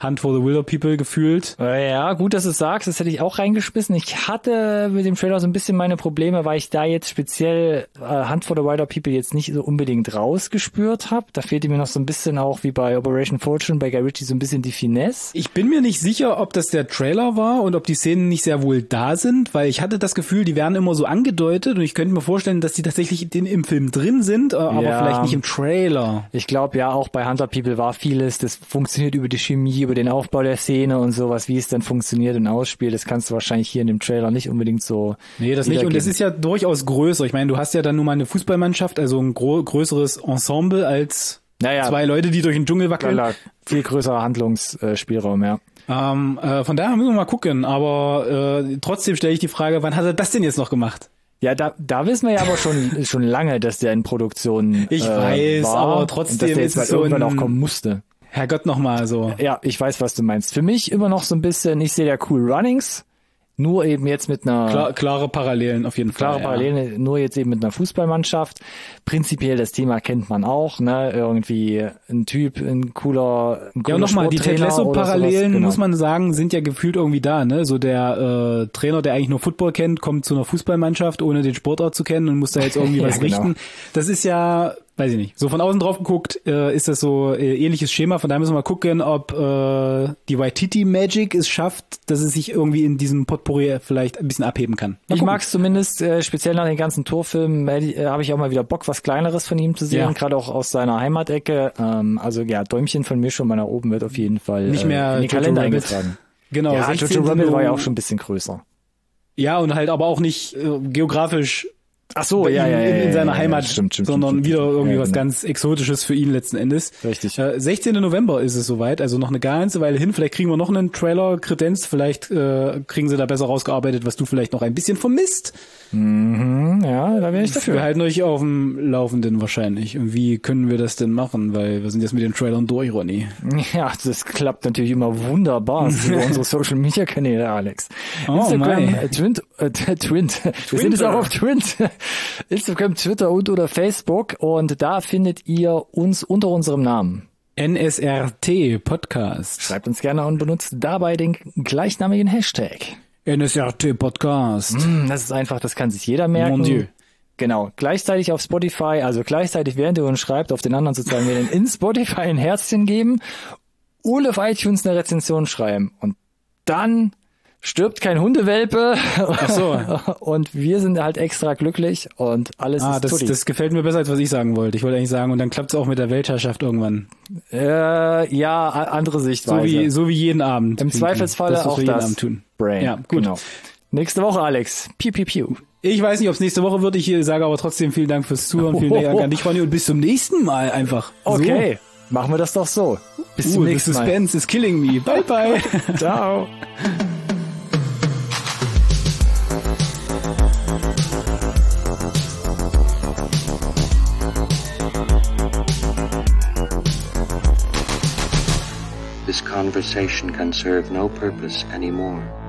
Hunt for the Wilder People gefühlt. Ja, gut, dass du es sagst, das hätte ich auch reingeschmissen. Ich hatte mit dem Trailer so ein bisschen meine Probleme, weil ich da jetzt speziell äh, Hunt for the Wilder People jetzt nicht so unbedingt rausgespürt habe. Da fehlte mir noch so ein bisschen auch wie bei Operation Fortune bei Guy Ritchie so ein bisschen die Finesse. Ich bin mir nicht sicher, ob das der Trailer war und ob die Szenen nicht sehr wohl da sind, weil ich hatte das Gefühl, die werden immer so angedeutet und ich könnte mir vorstellen, dass die tatsächlich in, im Film drin sind, aber ja, vielleicht nicht im Trailer. Ich glaube ja, auch bei Hunter People war vieles, das funktioniert über die Chemie, über den Aufbau der Szene und sowas, wie es dann funktioniert und ausspielt, das kannst du wahrscheinlich hier in dem Trailer nicht unbedingt so Nee, das nicht. Und es ist ja durchaus größer. Ich meine, du hast ja dann nur mal eine Fußballmannschaft, also ein gro- größeres Ensemble als naja, zwei Leute, die durch den Dschungel wackeln. Klar, viel größerer Handlungsspielraum, ja. Ähm, äh, von daher müssen wir mal gucken, aber äh, trotzdem stelle ich die Frage, wann hat er das denn jetzt noch gemacht? Ja, da, da wissen wir ja aber schon schon lange, dass der in Produktion ich äh, weiß, war aber trotzdem und dass der jetzt ist es mal so irgendwann ein, auch kommen musste. Herrgott nochmal so. Ja, ich weiß, was du meinst. Für mich immer noch so ein bisschen, ich sehe ja Cool Runnings, nur eben jetzt mit einer... Klar, klare Parallelen auf jeden Klare Fall. Klare Parallelen, ja. Nur jetzt eben mit einer Fußballmannschaft. Prinzipiell das Thema kennt man auch, ne? Irgendwie ein Typ, ein cooler, ein cooler Ja, und nochmal, die Ted Lasso-Parallelen, genau. Muss man sagen, sind ja gefühlt irgendwie da, ne? So der äh, Trainer, der eigentlich nur Football kennt, kommt zu einer Fußballmannschaft, ohne den Sportort zu kennen und muss da jetzt irgendwie ja, was genau. richten. Das ist ja... Weiß ich nicht. So von außen drauf geguckt, äh, ist das so äh, ähnliches Schema. Von daher müssen wir mal gucken, ob äh, die Waititi Magic es schafft, dass es sich irgendwie in diesem Potpourri vielleicht ein bisschen abheben kann. Mal ich mag es zumindest, äh, speziell nach den ganzen Torfilmen, äh, habe ich auch mal wieder Bock, was Kleineres von ihm zu sehen, ja. Gerade auch aus seiner Heimatecke. Ähm, also ja, Däumchen von mir schon mal nach oben wird auf jeden Fall nicht mehr äh, in den Kalender eingetragen. Genau. Ja, Jojo Rabbit war ja auch schon ein bisschen größer. Ja, und halt aber auch nicht äh, geografisch Ach so, ja, ja, in, in, in seiner ja, Heimat, ja, stimmt, stimmt, sondern stimmt, wieder stimmt. irgendwie ja, was genau. ganz Exotisches für ihn letzten Endes. Richtig. Äh, sechzehnten November ist es soweit, also noch eine ganze Weile hin. Vielleicht kriegen wir noch einen Trailer kredenzt, vielleicht äh, kriegen sie da besser rausgearbeitet, was du vielleicht noch ein bisschen vermisst. Mhm, ja, da wäre ich dafür. Wir halten euch auf dem Laufenden wahrscheinlich. Und wie können wir das denn machen? Weil wir sind jetzt mit den Trailern durch, Ronny. Ja, das klappt natürlich immer wunderbar über unsere Social Media Kanäle, Alex. Oh, Instagram, äh, Twint, äh, Twint. Wir sind jetzt auch auf Twint. Instagram, Twitter und oder Facebook und da findet ihr uns unter unserem Namen. N S R T Podcast. Schreibt uns gerne und benutzt dabei den gleichnamigen Hashtag. N S R T Podcast. Mm, das ist einfach, das kann sich jeder merken. Mon Dieu. Genau, gleichzeitig auf Spotify, also gleichzeitig während ihr uns schreibt, auf den anderen sozialen Medien in Spotify ein Herzchen geben und auf iTunes eine Rezension schreiben. Und dann stirbt kein Hundewelpe. Ach so. Und wir sind halt extra glücklich und alles ah, ist das, tutti. das gefällt mir besser, als was ich sagen wollte. Ich wollte eigentlich sagen, und dann klappt es auch mit der Weltherrschaft irgendwann. Äh, ja, andere Sichtweise. So wie, so wie jeden Abend. Im Zweifelsfalle das, auch jeden das. Abend tun. Brain. Ja, gut. Genau. Nächste Woche, Alex. Piu, piu, piu. Ich weiß nicht, ob es nächste Woche wird. Ich sage aber trotzdem vielen Dank fürs Zuhören. Vielen Dank an dich, Ronny. Und bis zum nächsten Mal einfach. Okay, so. Machen wir das doch so. Bis uh, zum nächsten the Mal. suspense is killing me. Bye, bye. Ciao. This conversation can serve no purpose anymore.